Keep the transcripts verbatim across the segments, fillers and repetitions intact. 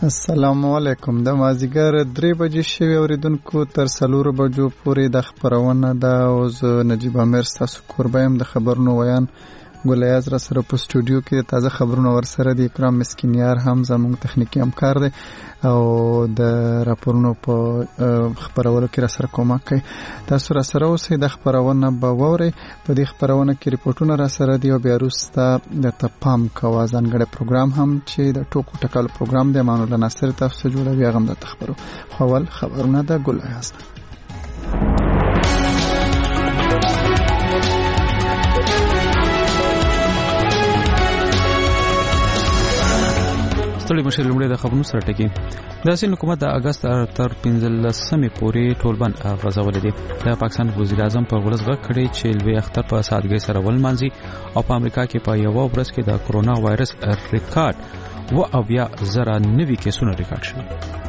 السلام علیکم. د مازیګر درې بجې شوي اوریدونکو تر څلورو بجو پورې د خپرونه ده او زه نجیب امیر ستاسو کوربه یم. د خبرونو ویان ګلیاز را سره په سټوډیو کې تازه خبرونه ورسره دي. اکرام مسکینیار هم زموږ تخنیکی همکار دی او د راپورونو په خبرولو کې را سره کومک کوي. تاسو را سره اوسئ، د خبرونه به واورئ. په دې خبرونه کې ریپورټونه را سره دي او بیا وروسته درته پام کوه ځانګړی پروګرام هم چې د ټوکو ټکالو پروګرام دی امان الله ناصر تاسو ته جوړوي، هغه هم درته خبرو. خو اول خبرونه د ګلیاز. ستړي مشه لومړی د خبرونو سره ټکی. د سین حکومت د اگست تر پنځلسمې پورې ټولبند غځولې دي. د پاکستان وزیر اعظم په ورځ غږ کړی چې لوی اختر په سادګۍ سره ولمانځي او په امریکا کې په یوه ورځ کې د کرونا وایرس ریکارډ و اویا زره نوي کیسونه ریکارډ شوي.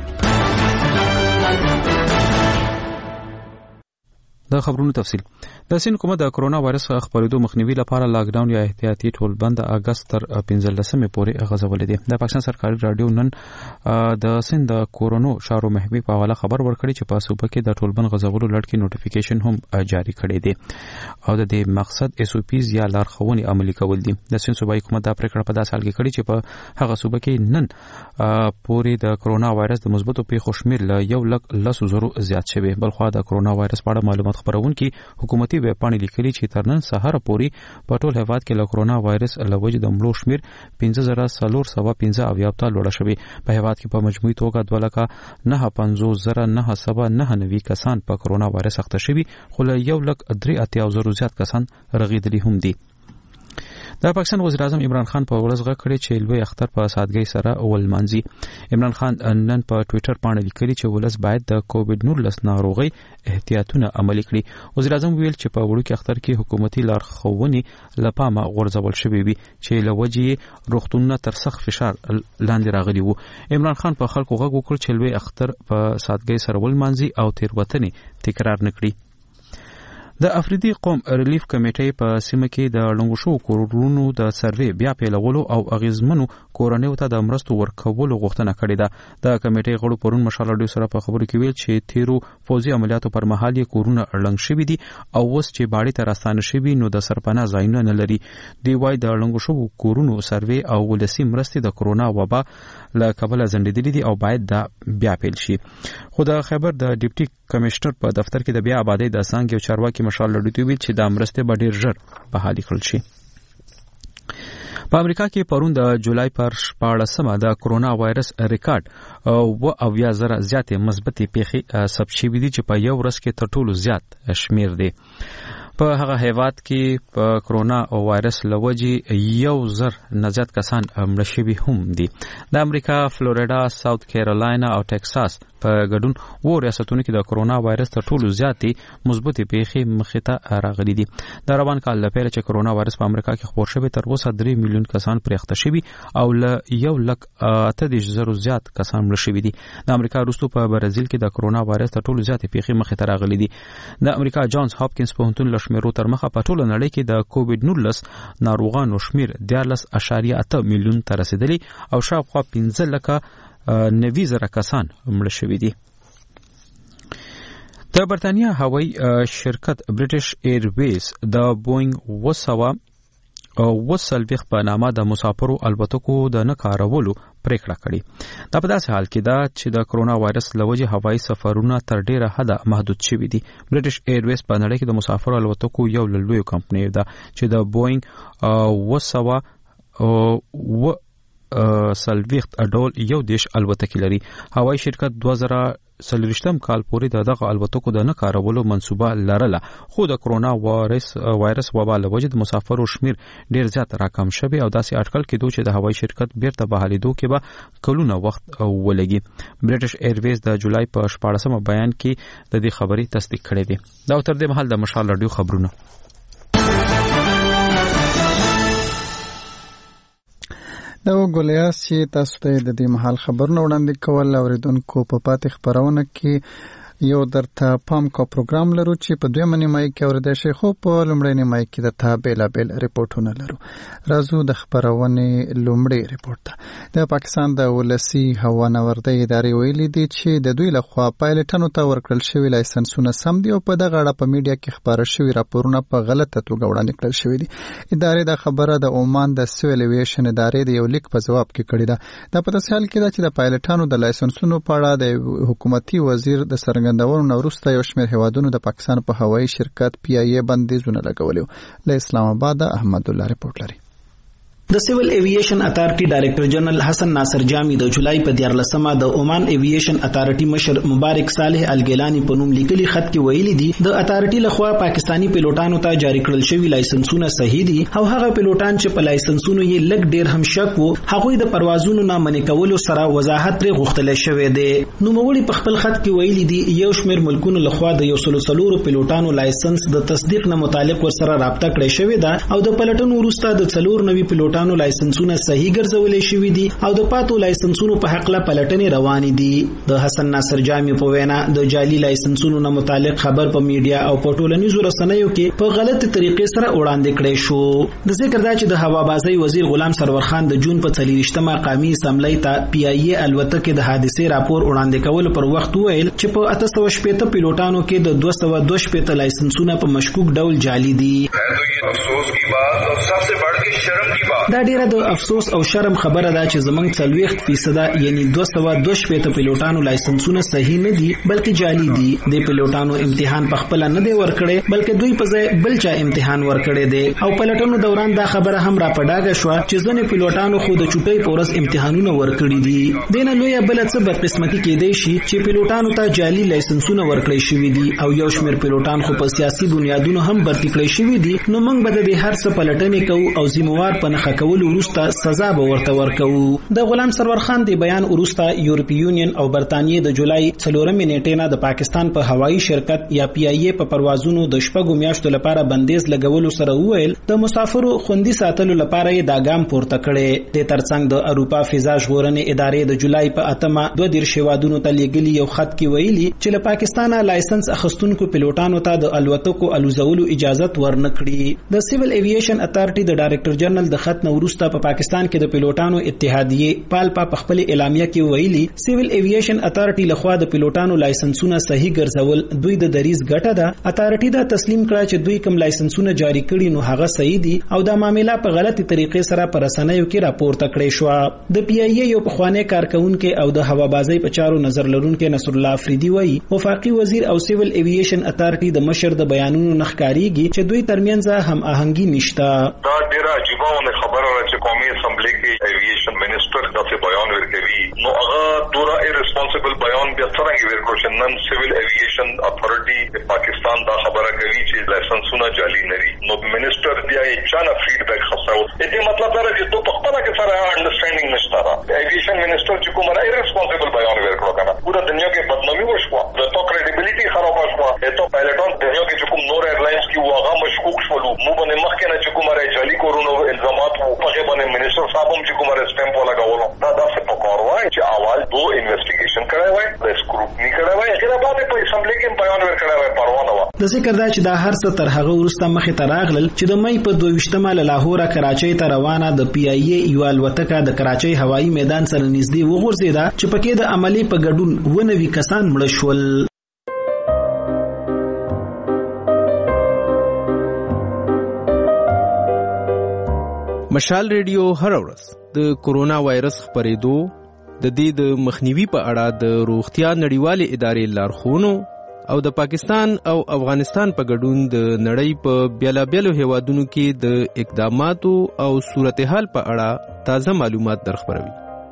د خبرونو تفصیل. د سین حکومت د کرونا وایرس خپرېدو مخنیوي لپاره لاک ډاون یا احتیاطي ټولبند د اگست تر پنځلسمې پورې غځولې دي. د پاکستان سرکاري رادیو نن د سین د کورونو شارو محبي په حواله خبر ورکړي چې په صوبه کې د ټولبند غځولو لړ کې نوټیفیکیشن هم جاری کړی دی او د دې مقصد اس او پیز یا لارښوونې عملي کول دي. د سین صوبایي حکومت دا پریکړه په داسې حال کې کړې چې په هغه صوبه کې نن پورې د کرونا وایرس د مثبتو پیښو شمېر له یو لک لسو زرو زیات شوی. بلخوا د کرونا وایرس په اړه معلومات خبرونکي حکومتي ویب پاڼې لیکلي چې تر نن سهار پورې په ټول هیواد کې له کرونا وایرس له وجې د مړو شمېر پنځه زره څلور سوه پنځه اویا ته لوړه شوې. په هیواد کې په مجموعي توګه دوه لکه نهه پنځوس زره نهه سوه نهه نوي کسان په کرونا وایرس اخته شوي، خو له یو لک درې اتیا زرو زیات کسان رغېدلي هم دي. د پاکستان وزیر اعظم عمران خان په ورځ غږ کړی چې لوی اختر په سادګۍ سره ولمانځي. عمران خان نن په ټوئیټر باندې لیکلي چې ولس باید د کووډ نولس ناروغي احتیاطونه عملي کړي. وزیر اعظم ویل چې په وړوکي اختر کې حکومتي لارښوونې له پامه غورځول شوې وي چې له وجې روغتونونه تر سخت فشار لاندې راغلي وو. عمران خان په خلکو غږ وکړ چې لوی اختر په سادګۍ سره ولمانځي او تېروتنې تکرار نه کړي. د افریدي قوم ریلیف کمیټې په سیمه کې د ړنګو شوو کورونو د سروې بیا پیلولو او اغیزمنو کورنیو ته د مرستو ورکولو غوښتنه کړې ده. د کمیټې غړو پرون مشال راډیو سره په خبرو کې ویل چې تیرو فوزي عملیاتو پر مهال یې کورونه ړنګ شوي دي او اوس چې باړې ته راستانه شوي نو د سرپناه ځایونه نه لري. دوی وایي د ړنګو شوو کورونو سروې او ولسي مرستې د کرونا وبا له کبله ځنډېدلې دي او باید دا بیا پیل شي. خو د خیبر د ډیپټي کمشنر په دفتر کې د بیا آبادۍ د څانګې او چارواکي مشال راډیو ویل چې دا مرستې به ډېر ژر بحالي کړل شي. په امریکا کې پرون د جولای پر شپاړلسمه د کرونا وایرس ریکارډ و اویا زره زیاتې مثبتې پیښې ثبت شوي دي چې په یو ورځ کې تر ټولو زیات شمېر دی. په هغه هیواد کې په کرونا او وایرس لوجې یو زر نه زیات کسان مړه شوي هم دي. د امریکا فلوریډا، ساوث کیرولینا او ټکساس په ګډون و ریاستونو کې د کرونا وایرس تر ټولو زیاتې مثبتې پیښې مخې ته راغلي دي. د روان کال له پیله چې کرونا وایرس په امریکا کې خپور شوی تر اوسه درې میلیون کسان پرې اخته شوي او له یو لک اته دېرش زرو زیات کسان مړه شوي دي. د امریکا وروسته په برازیل کې د کرونا وایرس تر ټولو زیاتې پیښې مخې ته راغلي دي. د امریکا جانز هاپکینز پوهنتون له شمیرو تر مخه په ټوله نړۍ کې د کووډ نولس ناروغانو شمیر دیارلس اعشاریه اته میلیون ته رسیدلی او شاوخوا پنځه لکه نوي زره کسان مړه شوي دي. د برتانیا هوایي شرکت برټش ایرویز د بوینګ اوه سوه اوه څلوېښت په نامه د مسافرو الوتکو د نه کارولو پریکړه کړې. دا په داسې حال کې ده چې د کرونا وایرس له وجې هوایي سفرونه تر ډیره حده محدود شوي دي. برټش ایرویز په نړۍ کې د مسافرو الوتکو یو له لویو کمپنیو ده چې د بوینګ اوه سوه اوه څلوېښت ډول یو دېرش الوتکې لري. هوایي شرکت دوه زره څلوېښتم کال پورې د دغه الوتکو د نه کارولو منصوبه لرله، خو د کرونا وایرس وایرس وبا له وجې د مسافرو شمیر ډیر زیات راکم شوی او داسې اټکل کېدو چې د هوایي شرکت بیرته بحالېدو کې به کلونه وخت ولګي. برټش ایرویز د جولای په شپاړلسمه بیان کې د دې خبرې تصدیق کړې دي. دا تر دې مهال د مشال راډیو خبرونه. دا ګلیاز چې تاسو ته د دې محل خبرونه وړاندې کول اوریدونکو په پاتې خبرونه کې یو درته پام کو پروګرام لرو چې په دویمه نیمایي کې اورېدای شئ، خو په لومړۍ نیمایي کې درته بېلابېل ریپورټونه لرو. راځو د خپرونې لومړی ریپورټ ته. د پاکستان د ولسي هوانوردۍ ادارې ویلي دي چې د دوی لخوا پایلټانو ته ورکړل شوي لایسنسونه سم دي او په دغه اړه په میډیا کې خپاره شوي راپورونه په غلطه توګه وړاندې کړل شوي دي. ادارې دا خبره د عمان د سیول ایویشن ادارې د یو لیک په جواب کې کړې ده. دا په داسې حال کې ده چې د پایلټانو د لایسنسونو په اړه د حکومتي وزیر د څرګندونو نه وروسته یو شمېر هیوادونو د پاکستان په هوایي شرکت پی آی ای بندیزونه لګولي. له اسلام آباد احمد الله رپورټ لري. د سیول ایوییشن اتارټي ډایریکټر جنرال حسن ناصر جامی د جولای په دیارلسمه د عمان ایوییشن اتارټي مشر مبارک صالح الګیلانی په نوم لیکلي خط کې ویلي دي د اتارټي لخوا پاکستانی پیلوټانو ته جاری کړل شوی لایسنسونه صحیح دي او هغه پیلوټان چې په لایسنسونو یې لږ ډیر هم شک وو هغوی د پروازونو نه منع کولو سره وضاحت لري غوښتل شوی دی. نو موړي په خپل خط کې ویلي دي یو شمېر ملکونو لخوا د یو سلو څلورو پیلوټانو لایسنس د تصدیق نه متعلق ورسره رابطه کړې شوې ده او د پلټنو وروسته د څلور نوي پیلوټانو لایسنسونه صحیح ګرځولې شوې دي او د پاتو لایسنسونو په حق له پلټنې روانې دي. د حسن ناصر جامی په وینا د جعلي لایسنسونو نه متعلق خبر په میډیا او په ټولنیزو رسنیو کې په غلطه طریقې سره وړاندې کړی شو. د ذکر دا چې د هوابازۍ وزیر غلام سرور خان د جون په څلوېښتمه قومي اسمبلی ته پی آی ای الوتکې د حادثې راپور وړاندې کول پر وخت ویل چې په اته سوه شپېته پیلوټانو کې د دوه سوه دوه شپېته لایسنسونه په مشکوک ډول جعلي دي. دا ډیره د افسوس او شرم خبره ده چې زمنګ څلوېښت فیصده یعنی دوه سوه دوه شپېته پیلوټانو لایسنسونه صحیح نه دي بلکې جعلي دي. د پیلوټانو امتحان په خپل نه دی ورکړی بلکې دوی په ځای بل چا امتحان ورکړی دی او پلټنو دوران دا خبره هم را پډاګه شو چې ځنې پیلوټانو خو د چوټۍ پورس امتحانونه ورکړي دي. دینه لوی بل څه بدقسمتي کېدای شي چې پیلوټانو ته جعلي لایسنسونه ورکړي شوي دي او یو شمېر پیلوټان خو په سیاسي بنیادونو هم برتی کړی شوي دي. نو موږ به د هر څه پلټنې کوو او ذمہوار په نښه کولو وروسته سزا به ورته ورکوو. د غلام سرور خان د بیان وروسته یورپی یونین او برتانیې د جولای څلورمې نیټې نه د پاکستان په هوایي شرکت یا پی آی ای په پروازونو د شپږو میاشتو لپاره بندیز لګولو سره وویل د مسافرو خوندي ساتلو لپاره یې دا ګام پورته کړی. د ترڅنګ د اروپا فضا ژغورنې ادارې د جولای په اتمه دوه دېرش هیوادونو ته لیږلي یو خط کې ویلي چې له پاکستانه لایسنس اخیستونکو پیلوټانو ته د الوتکو الوزولو اجازت ورنکړي. د سیول ایوییشن اتارټي د ډایریکټر جنرال د خط نه وروسته په پاکستان کې د پیلوټانو اتحادیه پالپا په خپل اعلامیه کې ویلي سیول ایوییشن اتارټي لخوا د پیلوټانو لایسنسونه صحیح ګرځول دوی د دریز ګټه ده. اتارټي دا تسلیم کړه چې دوی کوم لایسنسونه جاری کړي نو هغه صحیح دي او دا معاملې په غلطي طریقې سره پر رسنیو کې راپورته کړې شو. د پی آی ای یو پخوانی کارکونکو او د هوابازۍ په چارو نظر لرونکو نصر الله افریدي وایي وفاقي وزیر او سیول ایوییشن اتارټي د مشر د بیانونو نخکاریږي چې دوی ترمنځ هم آهنګي نشته. دا ډیره عجیبه خبره ده چې قومي اسمبلی کې ایوییشن منسٹر داسې بیان ورکوي نو هغه دوره ایرسپانسیبل بیان بیا څرنګه ورکړو چې نن سیول ایوییشن اتارټي د پاکستان دا خبره کوي چې لایسنسونه جعلي نه دي نو منسٹر بیا یې چانه فیډبیک خاصو. دې مطلب دا چې تو په خپله کې سره انډرسټینډینګ نشته ده. ایوییشن منسٹر چې کومه ایرسپانسیبل بیان ورکړو کنه پورا دنیا کې بدنامي وشوه د تو کریډیبিলিټي خراب شوه. ته پایلټان دنیا کې چې کوم نور ایرلاینز کې واغه مشکوک شول مو باندې مخکې نه چې کومه جعلي کورونو الزامات وو په باندې منسٹر صاحب هم چې کومه سټمپ ولګاولو دا داسې پکار وای چې اول دو انویسټیګیشن کړی وای د سکروټنی کړی وای هغه باندې په اسمبلی کې بیان ورکړی وای پروانه و. د ذکر دا چې دا هر څه تر هغه وروسته مخې ته راغلل چې د مې په دوه ویشتمه له لاهور کراچۍ ته روانه د پی آی ای یو الوتکه د کراچۍ هوایي میدان سره نږدې وغورځیده چې پکې د عملی په ګډون ونوي کسان مړه شول. مشال ریډیو هر ورځ د کورونا وایرس خپرېدو د دې د مخنیوي په اړه د روغتیا نړیوالې ادارې لارښوونو او د پاکستان او افغانستان په ګډون د نړۍ په بیلابیلو هیوادونو کې د اقداماتو او صورتحال په اړه تازه معلومات درخبروي.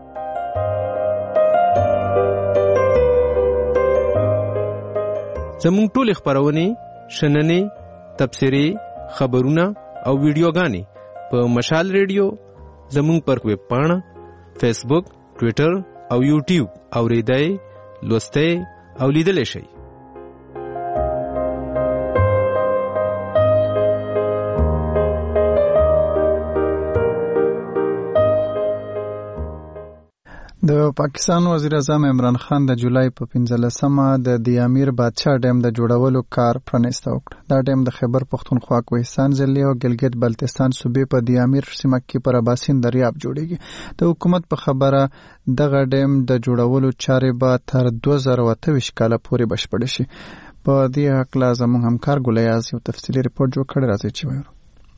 زموږ ټول خبرونه شننې تبصرې خبرونه او ویډیوګانې په مشال ریډیو زموږ پر ویب پاڼه فیسبوک ټویټر او یوټیوب اوریدای لوستای او لیدلای شئ. د د پاکستان وزیر اعظم عمران خان د جولای په پنځلسمه د دیامیر بادشاه ډیم د جوړولو کار پرانیسته وکړ. دا ډیم د خیبر پختونخوا، کوهستان ضلع او ګلګت بلتستان صوبې په دیامیر سیمه کې پر اباسین دریاب جوړیږي. د حکومت په خبره دغه ډیم د جوړولو چارې به تر دوه زره اته ویشت کاله پورې بشپړ شي. په دې حق لا زموږ همکار ګولیاز یو تفصیلي ریپورت جوړ کړی، راځي چې وایو.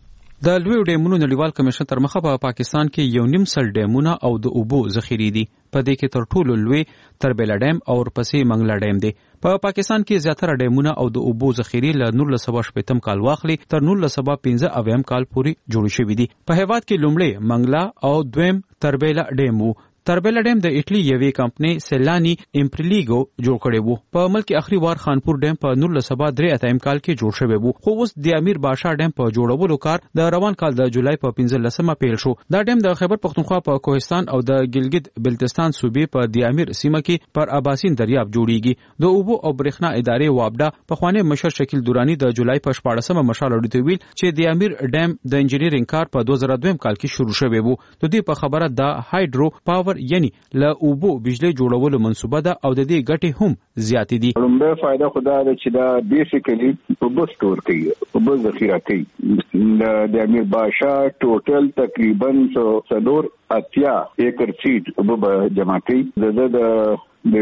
د لوی ډیمونو نړیوال کمیشن تر مخه په پاکستان کې یو نیم سل ډیمونه او د اوبو ذخیرې دي. په دې کې تر ټولو لوی تربیلا ډیم او ورپسې منګلا ډیم دی. په پاکستان کې زیاتره ډیمونه او د اوبو ذخیرې له نولس سوه شپږم کال واخلي تر نولس سوه پنځه اویایم کال پورې جوړ شوي دي. په هیواد کې لومړی منګلا او دویم تربیلا ډیم وو. تربیلا ډیم د ایټلی یوې کمپنۍ سیلانی امپریلیګو جوړ کړی وو. په ملک اخري وار خانپور ډیم په نولس سوه درې اتیا کال کې جوړ شوی وو، خو اوس د امیر بادشاه ډیم په جوړولو کار د روان کال د جولای په پنځلسمه پیل شو. دا ډیم د خیبر پختونخوا په کوهستان او د ګلګت بلتستان صوبې په دیامیر سیمه کې پر اباسین دریاب جوړیږي. د اوبو او برېښنا ادارې وابډا په خوانی مشر شکیل دورانی د جولای په شپاړسمه مشال اړیته ویل چې د امیر ډیم د انجینیرینګ کار په دوه زره دویم کال کې شروع شوی وو. د دې په خبره د هایډرو پاور یعنی له اوبو بجلی جوړولو منصوبه ده او د دې ګټې هم زیاتې دي. لومړی فائدہ خدا ده چې دا بیسیکلی اوبه سٹور کوي، اوبه ذخیره کوي. د امیر بادشاه ټوټل تقریبا څلور اتیا ایکر فیټ اوبه جمع کوي. د د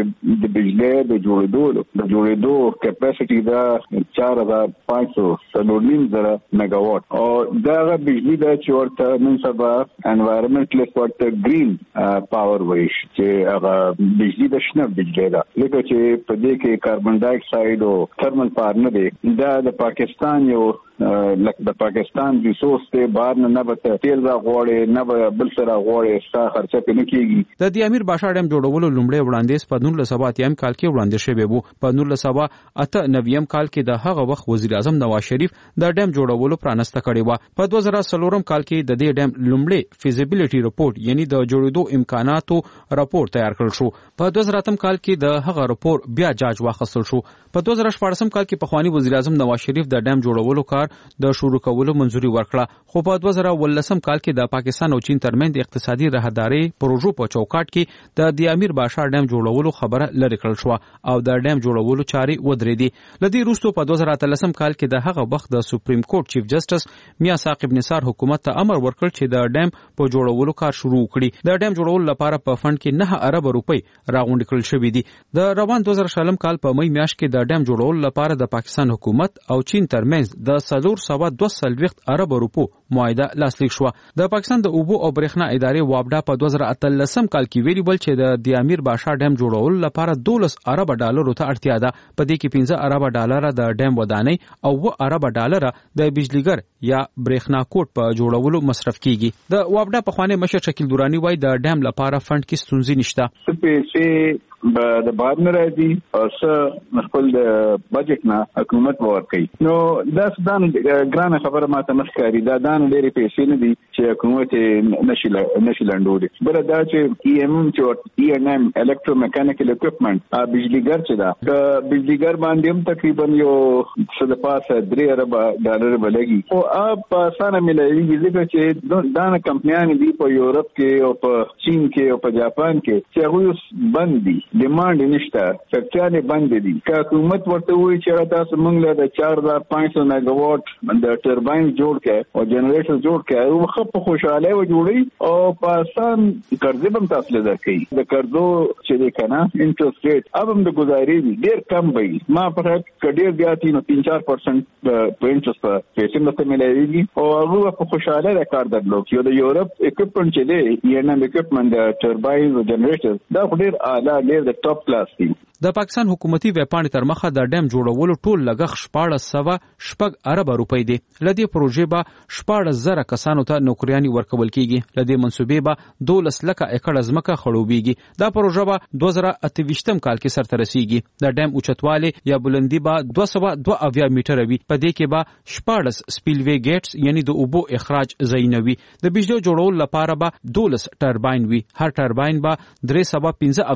د بجلی د جوړېدو د جوړېدو کیپاسټي دا چار هزار پانچ سو څلور نیم زره میگاواټ او دا بجلی دا چې ورته نن سبا انوایرمنټلیست ورته ګرین پاور وایي چې هغه بجلی د شنه بجلی ده، لکه چې په دې کې کاربن ډای اکساید او تھرمل پاور نه دی. دا د پاکستان یو لکه د پاکستان ریسورس ته بار نه به تیل را غوړي نه به بل سره غوړي ستا خرچه پې نه کېږي. د د امیر بادشاه ډیم جوړولو لومړی وړاندیز په نولس سوه اتیا کال کې وړاندې شوی وو. په نولس سوه اته نوي کال کې د هغه وخت وزیر اعظم نواز شریف د ډیم جوړولو پرانسته کړې وه. په دوه زره څلورم کال کې د دې ډیم لومړی فیزیبিলিټي رپورټ یعنی د جوړېدو امکاناتو رپورټ تیار کړل شو. په دوه زره اتم کال کې د هغه رپورټ بیا جاج واخیستل شو. په دوه زره شپاړسم کال کې پخوانی وزیر اعظم نواز شریف د ډیم جوړولو کار د شروع کولو منځوري ورکړه، خو په دوه زره ولسم کال کې د پاکستان او چین ترمنځ اقتصادي راهداري پروژو په چوکاټ کې د د امیر بادشاه ډیم جوړولو خبره لرې کړل شو او د ډیم جوړولو چارې ودرېدې. له دې وروسته په دوه زره اتلسم کال کې د هغه وخت د سپریم کورټ چیف جسټس میاں ثاقب نثار حکومت ته امر ورکړ چې د ډیم په جوړولو کار شروع کړي. د ډیم جوړولو لپاره په فند کې نه ارب روپۍ راغونډ کړل شوې دي. د روان دوه زره شلم کال په مې میاشت کې د ډیم جوړولو لپاره د پاکستان حکومت او چین ترمنځ د څلور سوه دوه څلوېښت ارب روپو معاهده لاسلیک شو. د پاکستان د اوبو او برېښنا ادارې وابډا په دوه زره اتلسم کال کې ویلي ول چې د د امیر بادشاه ډیم جوړولو لپاره دولس ارب ډالرو ته اړتیا ده. په دې کې پنځه ارب ډالر د ډیم ودانۍ او اوه ارب ډالر د بجلیګر یا برېښنا کوټ په جوړولو مصرف کیږي. د وابډا په خوانی مشر شکیل دورانی وایي د ډیم لپاره فند کې ستونزې نشته. پیسې د باد نه راځي او څه خپل د بجټ نه حکومت ورکړي. نو دا ځان ګرانه خبره ماته مخکاري دا دان ډېرې پیسې نه دي چې حکومت نشي نشي لنډولي. بل دا چې ای ایم چې ای ان ایم الکترو میکانیکل اکوپمنټ ا بجلیګر چې دا د بجلیګر باندې هم تقریبا یو څه د پاسه درې ارب ډالر بلګي او اب په اسانه ملایي ځکه چې دا کمپنیان دي په یورپ کې او په چین کې او په جاپان کې چې هغه بند دي، ډیماند نشته، فیکټریانې بند دي. که حکومت ورته وایي چې تاسو موږ له د چار هزار پنځه سوه میگاواټ د ټرباین جوړ کړئ او جنریټر جوړ کړئ او خو په خوشاله و جوړي او په اسان قرضې هم تاسو له درکې د قرضو چې دی کنه انټرست ریټ اب هم د گزاري ډیر کم وي. ما په کډیر دیاتی نو تین چار پرسنټ په انټرست په پیسې مته ملایوي او هغه په خوشاله ریکارډ درلو چې د یورپ اکوپمنټ چې دی ای ان ایم اکوپمنټ د ټرباین او جنریټر دا ډیر اعلی ډیر د ټاپ کلاس دي. د پاکستان حکومتي ویبپاڼې تر مخه د ډیم جوړولو ټول لګښت شپاړس سوه شپږ ارب روپۍ دی. له دې پروژې به شپاړس زره کسانو ته نوکریانې ورکول کیږي. له دې منصوبې به دولس لکه ایکړه ځمکه خړوبېږي. دا پروژه به دوه زره اته ویشتم کال کې سرته رسیږي. د ډیم اوچتوالی یا بلندی به دوه سوه دوه اویا میټره وي. په دې کې به شپاړس سپیلوي ګیټس یعنی د اوبو اخراج ځایونه وي. د بجلی جوړولو لپاره به دولس ټرباین وي. هر ټرباین به درې سوه پنځه اویا میگا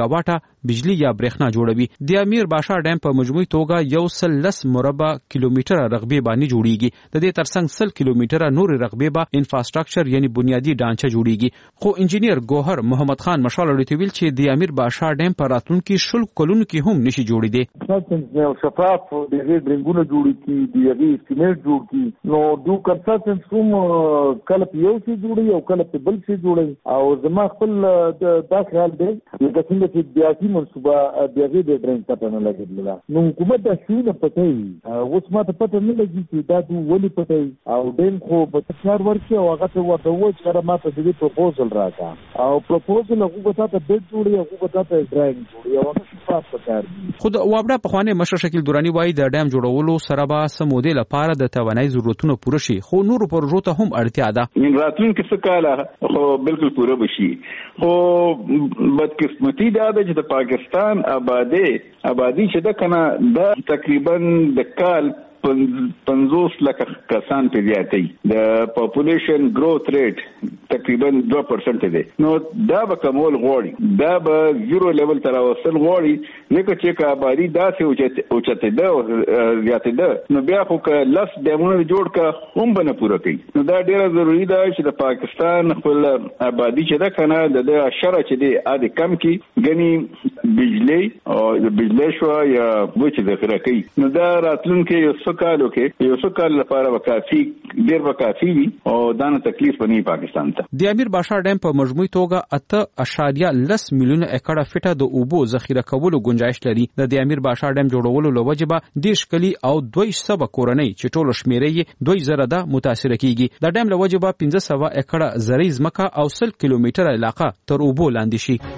میگاواټه بجلی یا برېښنا جوړوي. د امیر باشا ډیم په مجموعي توګه یو سل لس مربع کیلومتره رقبې باندې جوړیږي. د دې ترڅنګ سل کیلومتره نور رقبې به انفراستراکچر یعنی بنیادی ډانچه جوړیږي. خو انجینیر ګوهر محمد خان مشال لري ویل چې د امیر باشا ډیم په راتلونکي شل کلونو کې هم نشي جوړېدی. نو شفاف دغه ډرینګونه جوړ کی دغه سیمنټ جوړ کی نو دو کنسلټنټ کوم کله په یو څه جوړي او کله په بل څه جوړي او زما خپل دا خیال دی چې څنګه چې بیاکي منصوبه دغه د ډرینګ پته نه لګیدله نو حکومت دا شي نه پته وي اوس ما ته پته نه لګي چې دا دوی ولې پته او دین خو په څار ورکه او هغه ته ورته و چې ما ته دغه پروپوزل راکا او پروپوزل هغه ته د جوړي هغه ته ډرینګ جوړي او هغه شفاف پکار خود وابډه په خوانه مشر شکیل دورانی وایي د ډیم جوړولو سره به سمودې لپاره د توانایي ضرورتونو پوره شي خو نور پروژو ته هم اړتیا ده. من راتلونکي څه کاله خو بالکل پوره بشي خو بدقسمتي دا ده چې د پاکستان آبادی آبادی چې ده کنه دا تقریبا د کال پنځوس لک کسان په زیاتې د پاپولیشن گروث ریټ تقریبا دوه پرسنټ دی نو دا به کمول غواړي دا به زیرو لیول تر وصل غواړي لکه چې کا آبادی داسې اوچته ده او زیاتې ده نو بیا خو که لس ډیمونه جوړ کا هم بنه پوره کوي نو دا ډیره ضروری ده چې د پاکستان خپل آبادی چې ده کنه د اشاره چې دی اده کم کی غني بجلی او بجلی شو یا وچ ذخیره کوي نو دا راتلونکي یو کالو کې یو څو کال لپاره وکافي ډیر وکافي وي او دا نه تکلیف پني پاکستان ته. د امیر باشا ډیم په مجموعي توګه اته اشاریه لس میلیونه ایکړه فټه د اوبو ذخیره کولو گنجائش لري. د امیر باشا ډیم جوړولو لوجبه دیش کلی او دوه سوه کورنۍ چې ټول شمیرې دوه زره ده متاثر کیږي. د ډیم لوجبه پنځه سوه ایکړه زرعي ځمکه او سل کیلومتره علاقه تر اوبو لاندې شي.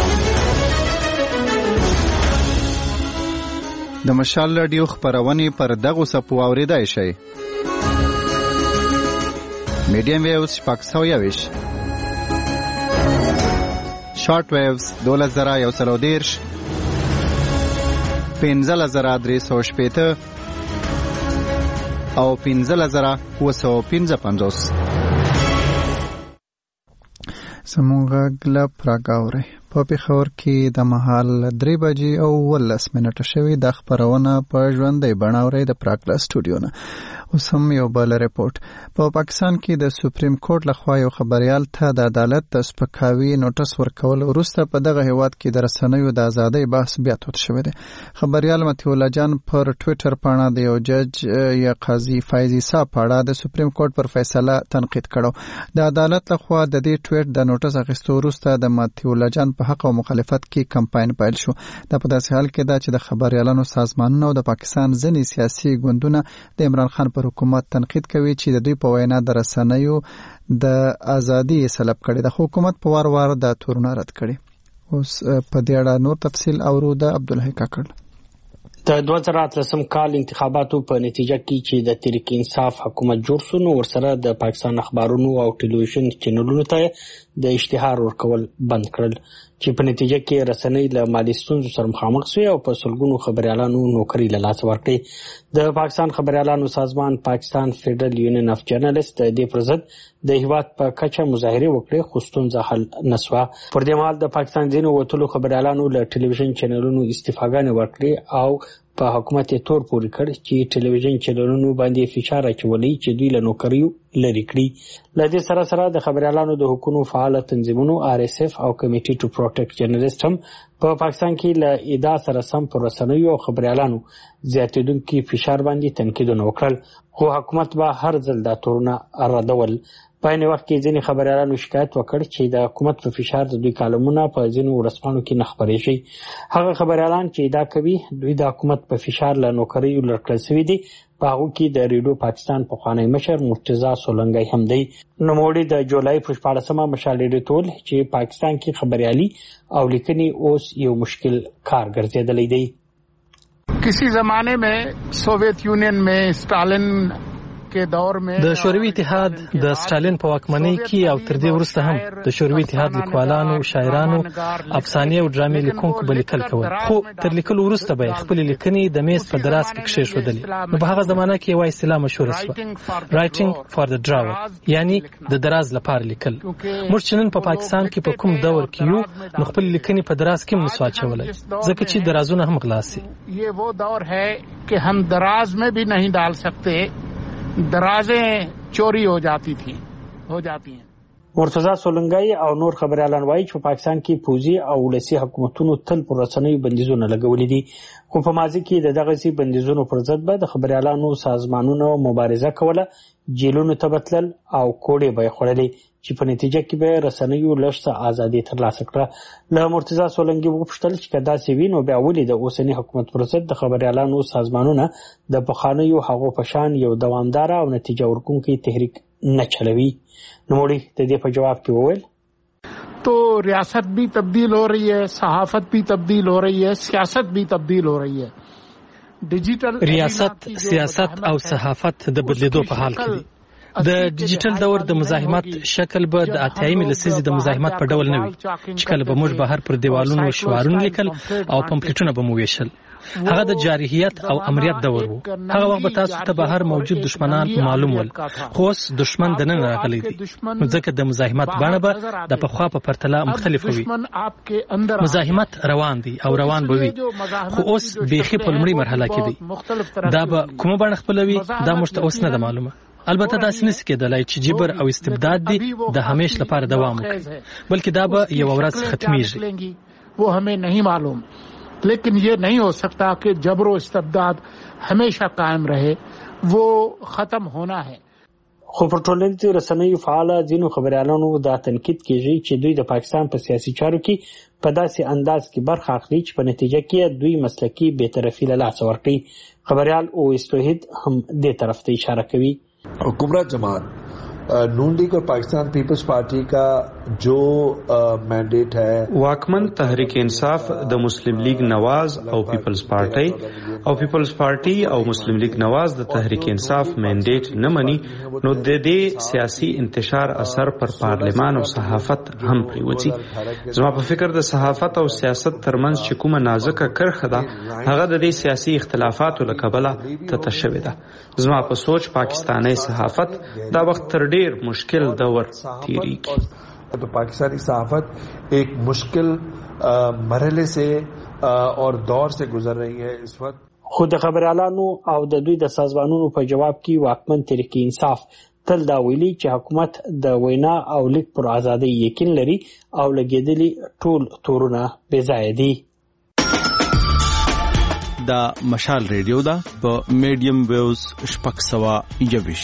د مشال رادیو خبرونه پر دغه سپو اوریدای شي. میډیم ویوز شپږ سوه یویش شارټ ویوز دولس زره یو سل او دیرش پنځلس زره درې سوه شپېته او پنځلس زره اووه سوه پنځه پنځوس. زموږ غږ له پراګاوري په پېښور کې د مهال درې بجې او ولس منټه شوې د خبرونه په ژوندۍ بڼه اورئ د پراګ له سټوډیو نه. اوس هم یو بل رپورټ. په پاکستان کې د سپریم کورټ لخوا یو خبريال ته د عدالت د سپکاوي نوټس ورکول وروسته په دغه هیواد کې د رسنیو د ازادۍ بحث بیا تود شوی دی. خبريال متي الله جان پر ټوئیټر باندې د یو جج یا قاضي فایزي صاحب په د سپریم کورټ پر فیصله تنقید کړو. د عدالت لخوا د دې ټوئیټ د نوټس اخیستو وروسته د متي الله جان په حق او مخالفت کې کمپاین پیل شو. دا په داسې حال کې ده چې د خبريالانو سازمانونو او د پاکستان ځینې سیاسي ګوندونه د عمران خان پر حکومت تنقید کوي چې د دوی په وینا د رسنیو د ازادي سلب کړي. د حکومت په وار وار د تورونه رد کړي. اوس په دې اړه نور تفصیل اورو د عبدالحی کاکړ. د دوه زره اتلسم کال انتخاباتو په نتیجه کې چې د تحریک انصاف حکومت جوړ شو نو ورسره د پاکستان اخبارونو او ټلویزیون چینلونو ته د اشتهار ورکول بند کړل چې په نتیجه کې رسنۍ له مالي ستونزو سره مخامخ شوې او په سلګونو خبريالانو نوکری له لاسه ورکړې. د پاکستان خبريالانو سازمان پاکستان فیډرل یونین اف جرنالست د دې پر ضد د هیواد په کچه مظاهره وکړې خو ستونزه حل نسوه. پر دې مهال د پاکستان ځینو وتلو خبريالانو له ټلویزیون چینلونو استفاده وکړې او په حکومت تور پورې کړ چې ټلویزیون چینلونو باندې فشار اچولي چې دوی له نوکریو لري کړی. لدې سره سره د خبريالانو د حکومت فعال تنظیمونو آر اس اف او کمیټي ټو پروټیکټ جرنالست هم په پاکستان کې له ادعا سره سم پر رسنیو او خبريالانو زیاتېدونکي فشار باندې تنقیدونه وکړل خو حکومت به هر ځل دا تورونه ردول. په این وخت کې ځینې خبريالانو شکایت وکړ چې د حکومت په فشار د دوی کالمونه په ځینو ورځپاڼو کې نه خپرې شي. هغه خبريالان چې ادعا کوي دوی د حکومت په فشار له نوکریو لرکړل شوي دي په هغو کې د ریډیو پاکستان پخوانی مشر مرتضی سولنګی هم دی. نوموړي د جولای په شپاړسمه مشال ریډیو ټول چې پاکستان کې خبريالي او لیکني اوس یو مشکل کار ګرځېدلی دی. किसी जमाने में सोवियत यूनियन में स्टालिन د شوروي اتحاد د ستالین په واکمنۍ کې او تر دې وروسته هم د شوروي اتحاد لیکوالانو، شاعرانو، افسانې او ډرامې لیکونکو به لیکل کول، خو تر لیکلو وروسته به خپل لیکنې د میز په دراز کې کښېښودلې. نو په هغه زمانه کې یوه اصطلاح مشهوره شوه، رایټینګ فار د ډراور، یعنی د دراز لپاره لیکل. موږ چې نن په پاکستان کې په کوم دور کې یو، نو خپل لیکنې په دراز کې هم نسو اچولی، ځکه چې درازونه هم غلا سي. ये वो दौर है कि हम दराज में भी नहीं डाल सकते, दराजें चोरी हो जाती थी हो जाती हैं. مرتضی سولنګي او نور خبريالان وایي چې په پاکستان کې پوځي او ولسي حکومتونو تل پر رسنیو بندیزونه لګولي دي، خو په ماضي کې د دغه سي بندیزونو پر ضد به د خبريالانو سازمانونو مبارزه کوله، جیلونو ته بتلل او کوړې به خړلې، چې په نتیجه کې به رسنیو لږه ازادي ترلاسه کړه. له مرتضی سولنګي وپوښتل چې کدا سی وینو بیا ولې د اوسنی حکومت پر ضد د خبريالانو سازمانونه د پخوانیو هغو په شان یو دوامدار او نتیجه ورکونکي تحریک نه چلوي. نوموړي د دې په جواب کې وویل तो रियासत भी तब्दील हो रही है, सहाफत भी तब्दील हो रही है, सियासत भी तब्दील हो रही है. डिजिटल ریاست، سیاست او صحافت د بدلیدو په حال کې دي. د ډیجیټل دور د مزاحمت شکل به د اتیایمې لسیزې د مزاحمت په ډول نه وي، چې کله به موږ بهر پر دیوالونو شعارونه لیکل او پمفلیټونه به مو ویشل. هغه د جارحیت او امریت دور و. هغه وخت به تاسو ته بهر موجود دشمنان معلوم ول، خو اوس دشمن د نن راغلی دی، نو ځکه د مزاحمت بڼه به د پخوا په پرتله مختلفه وي. مزاحمت روان دی او روان به وي، خو اوس بیخي په لومړۍ مرحله کې دی. دا به کومه بڼه خپلوي دا موږ ته اوس نه ده معلومه. البته داسې نشي کېدلی چې جبر او استبداد دی د همیش لپاره دوام وکړي، بلکې دا به یو ورځ ختمیږي. वो हमें नहीं मालूम, लेकिन ये नहीं हो सकता कि जबर و استبداد हमेशा कायम रहे, वो ختم होना है. خو پر ټولنیزو رسنیو فعال ځینو خبريالانو دا تنقید کوي چې دوی د پاکستان په سیاسي چارو کې په داسې انداز کې برخه اخلي چې په نتیجه کې دوی مسلکي بی‌طرفي له لاسه ورکوي. خبريال او استوحید هم دې طرف ته اشاره کوي. हुकूमत जमात नून लीग और पाकिस्तान पीपल्स पार्टी का जो मैंडेट है, वाकमन तहरीक इंसाफ द मुस्लिम लीग नवाज او پیپلز پارټي او پیپلز پارټي او مسلم لیگ نواز د تحریک انصاف مینډیټ نه مني، نو د دې سیاسي انتشار اثر پر پارلمان او صحافت هم پریوځي. زما په فکر د صحافت او سیاست ترمنځ چې کومه نازکه کرښه ده، هغه د دې سیاسي اختلافاتو له کبله تتشوي ده. زما په سوچ پاکستاني صحافت دا وخت تر ډیر مشکل دور تیریږي. तो पाकिस्तानी सहाफत एक मुश्किल मरहले से और दौर से गुजर रही है इस वक्त. خو د خبريالانو او د دوی د سازمانونو په جواب کې واکمن تحریک انصاف تل دا ویلي چې حکومت د وینا او لیک پر ازادۍ یقین لري او لګیدلي ټول تورونه بې ځایه دي. دا مشال ریډیو دا په میډیم ویوز شپږ سوه یوویش.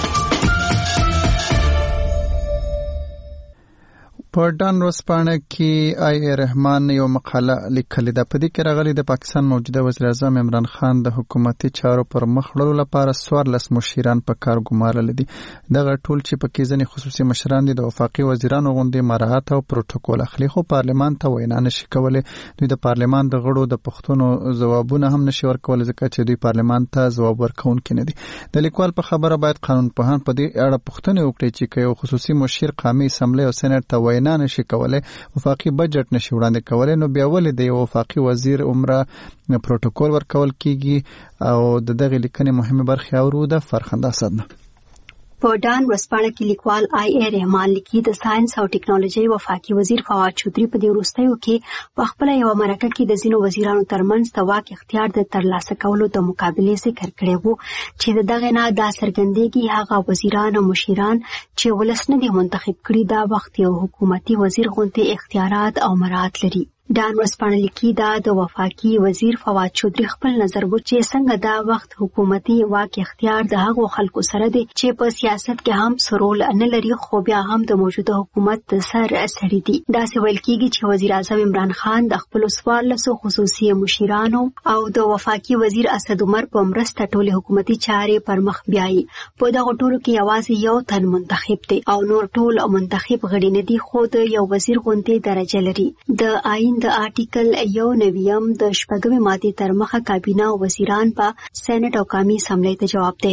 په ډان ورځپاڼه کې آی ای رحمان یو مقاله لیکلې ده. په دې کې راغلي د پاکستان موجوده وزیر اعظم عمران خان د حکومتي چارو پر مخ وړلو لپاره څوارلس مشیران په کار ګمارلي دي. دغه ټول چې پکې ځینې خصوصي مشران دي د وفاقي وزیرانو غوندې مراعات او پروتوکول اخلي، خو پارلمان ته وینا نشي کولی. دوی د پارلمان د غړو د پوښتنو ځوابونه هم نشي ورکولی، ځکه چې دوی پارلمان ته ځواب ورکوونکي نه دي. د لیکوال په خبره باید قانونپوهان په دې اړه پوښتنې وکړي چې که یو خصوصي مشیر قومي اسمبلی او سېنات ته وینا نه نشي کولای، وفاقي بجټ نشي وړاندې کولای، نو بیا ولې د یو وفاقي وزیر عمره پروتوکول ورکول کیږي؟ او د دغه لیکنې مهمه برخه اورو د فرخنده صدنه. په ډان ورځپاڼه کې لیکوال آی ای رحمان لیکي د ساينس او ټیکنالوژي وفاقي وزیر فواد چودري په دې وروستیو کې په خپل یو مرکه کې د ځینو وزیرانو ترمنځ د واک اختیار د ترلاسه کولو د مقابلې ذکر کړی وو، چې دغه نه دا څرګندېږي هغه وزیران او مشیران چې ولس نه دي منتخب کړي دا وخت یو حکومتي وزیر غونډې اختیارات او مراعات لري. ډان ورځپاڼه لیکي دا د وفاقي وزیر فواد چودري خپل نظر و چې څنګه دا وخت حکومتي واک اختیار د هغو خلکو سره دی چې په سیاست کې هم سرول نه لري، خو بیا هم د موجوده حکومت د سر سړي دي. داسې ویل کېږي چې وزیر اعظم عمران خان د خپلو څوارلسو خصوصي مشیرانو او د وفاقي وزیر اسد عمر په مرسته ټولې حکومتي چارې پر مخ بیایي. په دغو ټولو کې یوازې یو تن منتخب دی او نور ټول منتخب غړي نه دي، خو د یو وزیر غونډې درجه لري. د آئین د آرټیکل یو نویم د شپږمې مادې تر مخه کابینه او وزیران په سېنات او قومي اسمبلی ته جوابدهي وي.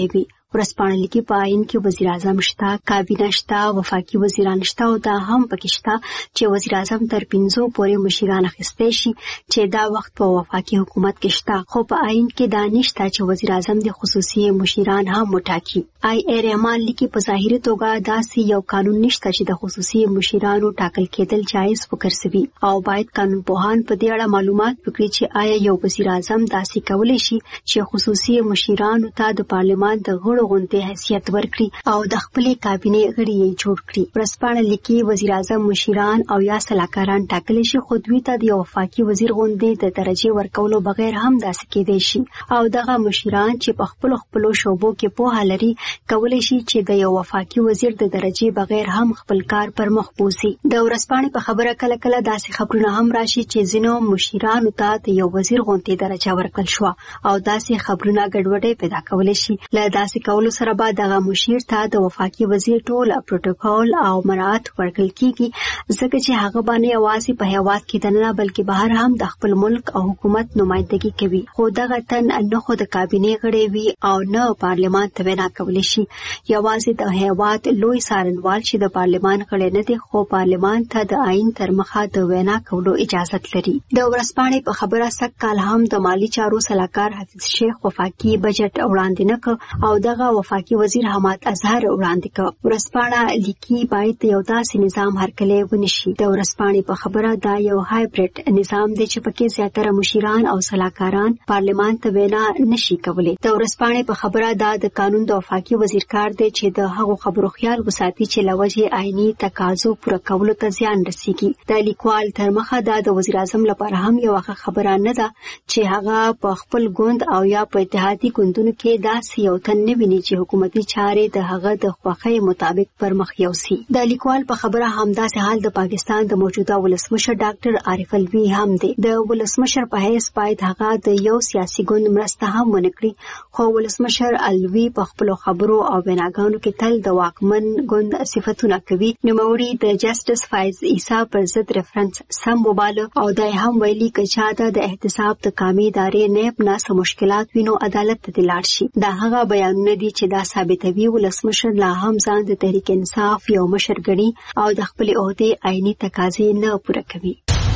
ورسپانه لیکي په آئین کې وزیر اعظم شته، کابینه شته، وفاقي وزیران شته او دا هم پکې شته چې وزیر اعظم تر پنځو پورې مشیران اخیستی شي چې دا وخت په وفاقي حکومت کې شته. خو په آئین کې دا نشته چې وزیر اعظم د خصوصي مشیران هم وټاکي. آی اے رحمان لیکي په ظاهري توګه داسې یو قانون نشته چې د خصوصي مشیرانو ټاکل کېدل جایز وګرځوي او باید قانون پوهان په دې اړه معلومات وکړي چې آیا یو وزیر اعظم داسې کولی شي چې خصوصي مشیرانو ته د پارلمان د غړو غونډې حیثیت ورکړي او د خپلې کابینې غړي یې جوړ کړي. ورسپانه لیکي وزیر اعظم مشیران او یا سلاکاران ټاکلی شي، خو دوی ته د وفاقي وزیر غونډې د درجه ورکولو بغیر هم داسې کېدای شي او دغه مشیران چې په خپل خپل شوبو کې پوهه لري کولی شي چې د یو وفاقي وزیر د درجه بغیر هم خپل کار پر مخ بوزي. د ورسپانې په خبره کله کله داسې خبرونه هم راشي چې ځینو مشیرانو ته د یو وزیر غونډې درجه ورکړل شو او داسې خبرونه ګډوډي پیدا کولی شي. له داسې کولو سره به دغه مشیر ته د وفاقي وزیر ټول پروتوکول او مراعات ورکړل کیږي ځکه چې هغه باندې یوازې په هیواد کې دننه بلکې بهر هم د خپل ملک او حکومت نمائندګي کوي. خو دغه تن نه خو د کابینې غړی وي او نه پارلمان ته وینا کولی شي. یوازې د هیواد لوی څارنوال چې د پارلمان غړی نه دی خو پارلمان ته د آئین تر مخه د وینا کولو اجازه لري. د ورسپانې په خبره سږ کال هم د مالی چارو سلاکار حفیظ شیخ وفاقي بجټ وړاندې نه کړ او دغه وفاقي وزیر حماد اظهر وړاندې کړ. ورسپانه لیکي باید یو داسې نظام هرکلی ونشي. د ورسپانې په خبره دا یو هایبریډ نظام دی چې پکې زیاتره مشیران او سلاکاران پارلمان ته وینا نشي کولی. د ورسپانې په خبره دا د قانون د وفاقي وزیر کار دی چې د هغو خبرو خیال وساتي چې لوجه آئینی تقاضو پوره کولو ته زیان رسیږي. د لیکوال تر مخه دا د وزیر اعظم لپاره هم یو خبره نه ده چې هغه په خپل ګوند او یا په اتحادي ګوندونو کې داسې یو تن نه ویني چې حکومتي چارې د هغه د خوښۍ مطابق پر مخ یوسي. د لیکوال په خبره همداسې حال د پاکستان د موجوده ولسمشر ډاکټر عارف الوی هم دی. د ولسمشر په حیث باید هغه د یو سیاسي ګوند مرسته هم ونکړي، خو ولسمشر الوی په خپل خبرو او ویناګانو کې تل د واکمن ګوند صفتونه کوي. نوموړي د جسټس فایز عیسی پر ضد ریفرنس سم وباله او د هم ویلي چې چا د احتساب د قامي ادارې نه ناسه مشکلات وینو عدالت ته لاړ شي. دا هغه بیانونه دي چې دا ثابتوي ولسمشر لا هم ځان د تحریک انصاف یو مشر ګڼي او د خپل عہدې آئینی تقاضې نه پوره کوي.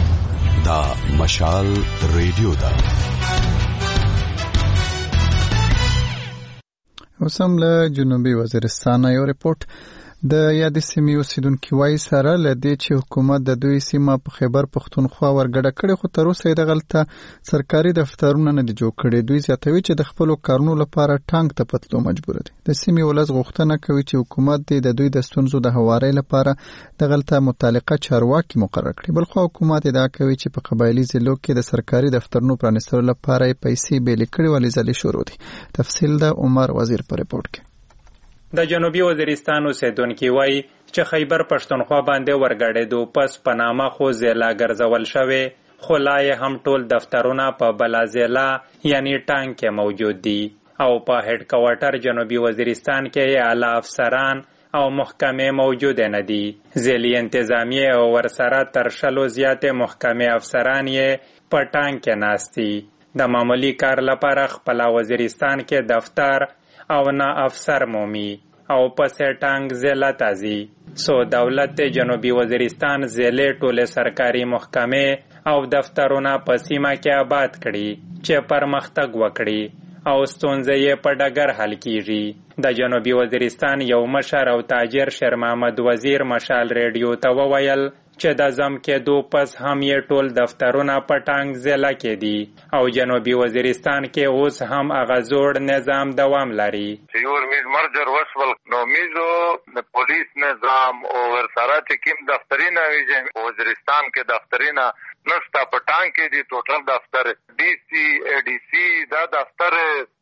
دا مشال ریډیو دا اوسم له جنوبي وزیرستان یو رپورت د یادې سیمې اوسیدونکي وایي سره له دې چې حکومت د دوی سیمه په خیبر پښتونخوا ورګډه کړې خو تر اوسه یې دغلته سرکاري دفترونه نه دي جوړ کړي. دوی زیاتوي چې د خپلو کارونو لپاره ټانک ته پتلو مجبور دي. د سیمې ولس غوښتنه کوي چې حکومت دې د دوی د ستونزو د هوارۍ لپاره دغلته متعلقه چارواکي مقرر کړي. بلخو حکومت ادعا کوي چې په قبایلي ضلعو کې د سرکاري دفترونو پرانیستلو لپاره یې پیسې بیلې کړي ولې ځلې شروع دي. تفصیل د عمر وزیر په رپورت کې. د جنوبي وزیرستان اوسیدونکي وایي چې خیبر پښتونخوا باندې ورګډېدو پس په نامه خو ضلع ګرځول شوی، خو لا یې هم ټول دفترونه په بله ضلع یعنی ټانک کې موجود دي او په هډ کوارټر جنوبي وزیرستان کې یې اعلی افسران او محکمې موجود نه دي. ضلعي انتظامیه او ورسره تر شلو زیاتې محکمې افسران یې په ټانک کې ناست دي. د معمولی کار لپاره خپل وزیرستان کې دفتر او نه افسر مومي او پسې ټانک ضلع تازي. سو دولت جنوبي وزیرستان ضلع ټوله سرکاري محکمې او دفترونه په سیمه کې آباد کړي چې پرمختګ وکړي او ستونزې یې په ډګر حل کیږي. د جنوبي وزیرستان یو مشر او تاجر شیر محمد وزیر مشال ریډیو ته وویل چې د ضم کېدو پس هم یې ټول دفترونه په ټانک ضلع کې دي او جنوبي وزیرستان کې اوس هم هغه زوړ نظام دوام لري. چې یو میز مرجر وسول نو میزو د پولیس نظام او ورسره چې کوم دفترونه وي وزیرستان کې دفترونه نستا په ټانک کې دي. ټوټل دفتر ډي سي اي ډي سي دا دفتر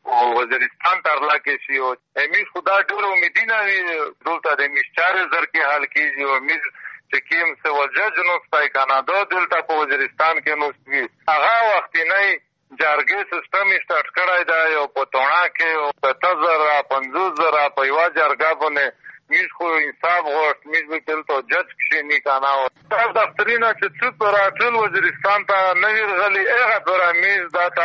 وزیرستان ترلا کې شي او امیش خدا ډېر امیدونه وي دلته د میش چارې زر کې حل کیږي او میز چې کوم څه وجج نو ستای کانادا دلته په وزیرستان کې نو وي هغه وخت نه جارګي سیستم سٹارټ کړای دا یو په تونا کې او په تزر پنځوس زره په یو جارګا باندې میز خو انصاف غوښت میز به دلته جج کې نه کانا او دفترونه چې څو پر ټول وزیرستان ته نه ورغلي هغه پر میز دا ته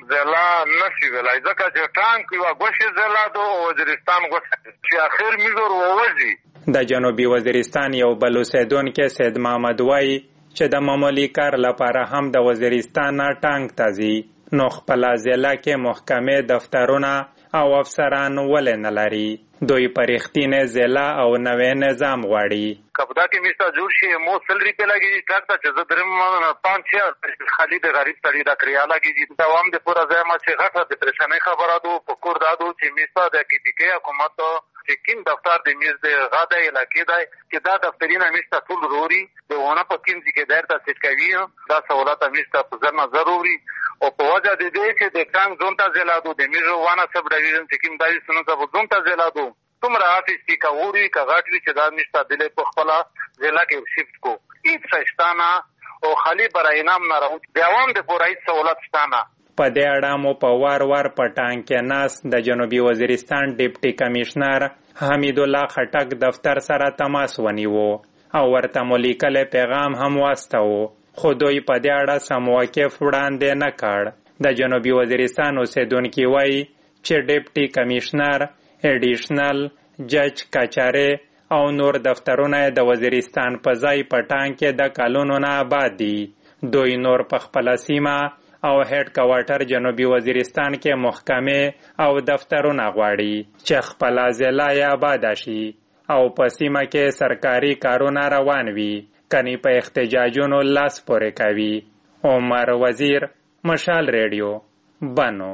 ضلع نشي ویلای ځکه چې ټانک یوه ګوشې ضلع ده او وزیرستان ګوشه چې اخر میزور ووځي. د جنوبي وزیرستان یو بل اوسیدونکی سید محمد وایي چې د معمولي کار لپاره هم د وزیرستان نه ټانک ته ځي، نو خپله ضلع کې محکمې دفترونه او افسران ولې نه لري. دوی په رښتینې ضلع او نوی نظام غواړي. کپدا کې میستا جوړ شي مو سل ریپې لګي ټاک ته چې زه درم پانچ چھ خالي د غریب سړي د کریا لګي دا وام د پورا ځای ما چې غټه د پریشانې خبره دو په کور دادو چې میستا د کې دغه حکومت چې کیم دفتر د میز د غاده علاقې دی چې دا دفترینه میستا ټول ضروري د ونه په کیم کې درته سټ کوي دا سہولت میستا په ځنه ضروري او په وجه د دې چې د ټانک زون ته زلادو د میزو وانه سب ډیویژن چې کیم دایي سنو ته زون ته زلادو تمره آفیس کی کاوري کا غاټوي چې دا نشته دلې په خپل ضلع کې شفت کو هیڅ څشتانه او خالی برای نام نه راو دیوام د پورای سہولت ستانه. په دې اړه مو په وار وار پټان کې ناس د جنوبي وزیرستان ډیپټي کمشنر حمید الله خټک دفتر سره تماس ونیو او ورته مو لیکل پیغام هم واستاو، خو دوی په دې اړه سم موقف وړاندې نه کړ. د جنوبي وزیرستان اوسیدونکي وایي چې ډیپټي کمشنر ایډیشنل جج کچاره او نور دفترونه د وزیرستان په ځای پټان کې د کالونو نه آباد دي. دوی نور په خپله سیمه او هډ کوارټر جنوبي وزیرستان کې محکمې او دفترونه غواړي چې خپله ضلع یې آباده شي او په سیمه کې سرکاري کارونه روان وي، کني په احتجاجونو لاس پورې کوي. عمر وزیر، مشال ریډیو، بنو.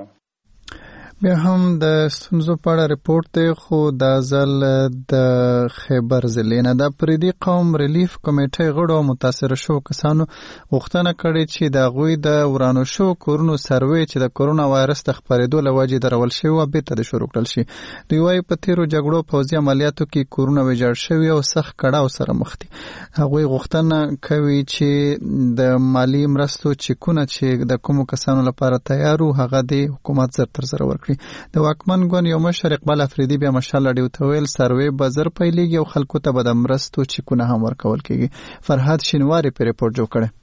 بیا هم د ستونزو په اړه ریپورت دی، خو دا ځل د خیبر ضلع نه. د پردي قوم ریلیف کمیټې غړو او متاثره شو کسانو غوښتنه کړې چې د هغوی د ورانو شو کورونو سروې چې د کورونا وایرس د خپرېدو له وجې درول شوي وه بېرته د شروع کړل شي. دوی وایي په تېرو جګړو پوځي عملیاتو کې کورونه ویجاړ شوي او سخت کړاو سره مخ دي. هغوی غوښتنه کوي چې د مالي مرستو چیکونه چې د کومو کسانو لپاره تیار وو هغه د حکومت زر تر زره ورکړي. د واکمن ګوند یو مشر اقبال افریدي بیا مشال راډیو ته ویل سروې به زر پیلېږي او خلکو ته به د مرستو چیکونه هم ورکول کېږي. فرهاد شینواري پرې ریپورټ جوړ کړی.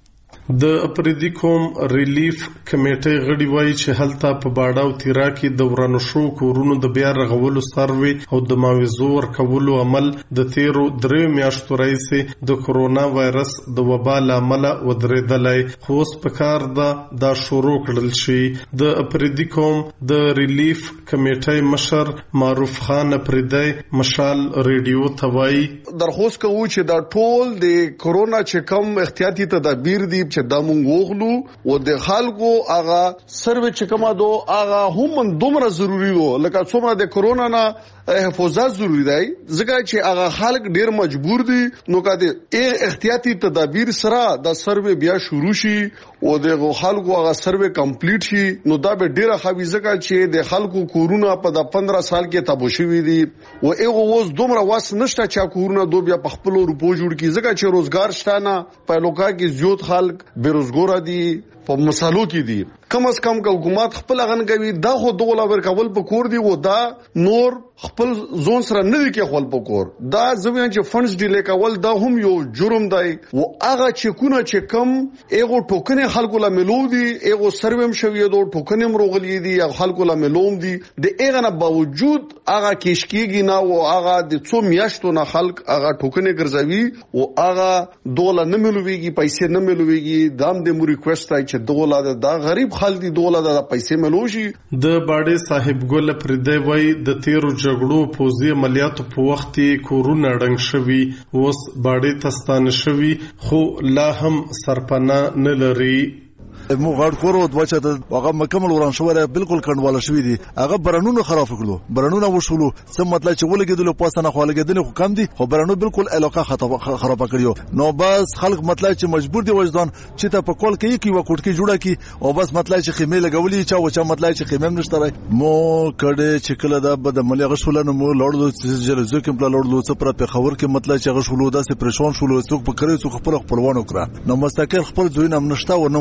د اپریدي قوم ریلیف کمیټې غړي وایي چې هلته په باډا او تیرا کې د ورانو شو کورونو د بیا رغولو سروې او د معاوضو ورکولو عمل د تیرو دریو میاشتو راهیسې د کورونا وایرس د وبا له امله ودرېدلی، خو اوس په کار ده دا شروع کړل شي. د اپریدي قوم د ریلیف کمیټې مشر معروف خان اپریدی مشال ریډیو ته وایي درخواست کوو چې دا ټول د کورونا چې کوم احتیاطي تدابیر دي چې دا مونږ وغلو او د خلکو هغه سروې چې کومه دو هغه هم دومره ضروري وو لکه څومره د کورونا نه حفاظت ضروری دی، ځکه چې هغه خلک ډیر مجبور دي. نو کده احتیاطي تدابیر سره دا سروې بیا شروع شي او د خلکو هغه سروې کمپلیټ شي نو دا به ډیره خوي، ځکه چې د خلکو کورونا په د پندرہ سال کې تبو شوی دي او هغه اوس دومره واس نشته چې کورونا دو بیا په خپل روپو جوړ کی، ځکه چې روزګار شته نه، په لوکا کې زیات خلک بیروزګار دي، په مسالو کې دي. کم از کم که حکومت خپل غن کوي دا خو دوله ورکول په کور دی او دا نور خپل زون سره نه دی کې خپل په کور دا ځوین چې فندز ډیلی کول دا هم یو جرم دی. او هغه چې کونه چې کم ایغو ټوکنه خلکو لا ملو دي، ایغو سرویم شوی دو ټوکنه مروغلی دي یا خلکو لا ملوم دي، د ایغه نه باوجود هغه کیشکیږي نه او هغه د څو میاشتو نه خلک هغه ټوکنه ګرځوي او هغه دوله نه ملويږي، پیسې نه ملويږي. دام د مو ریکوست دی چې دوله دا غریب خلک دي دوله د پیسې ملوشي. د باډې صاحب ګل پردی وای د تیرو جګړو پوځي عملیاتو په وخت کې کورونا ډنګ شوی، اوس باډې تستانه شوی خو لا هم سرپنا نه لري. مو غړ کورو د وچه د هغه مکمل وران شو ولا بالکل کنډواله شوی دي، هغه برانونو خراب کړلو، برانونو وشولو سم مطلب چې ولګیدل په پاسه نه خالګیدل خو کم دي، خو برانو بالکل علاقه خراب کړیو. نو بس خلک مطلب چې مجبور دي وجدان چې ته په کول کې کی و کوټ کې جوړه کی او بس مطلب چې خیمه لګولې چا و چا مطلب چې خیمه نشته راي مو کړه چې کله دا بد عملی غشولنه مو لوړلو چې جلزو کې بل لوړلو څه پر په خبر کې مطلب چې غشولو داسې پریشان شولو څوک په کړی څوک خپل خپلوانو کړه. نو مستقل خپل ځوین هم نشته و نو وترغه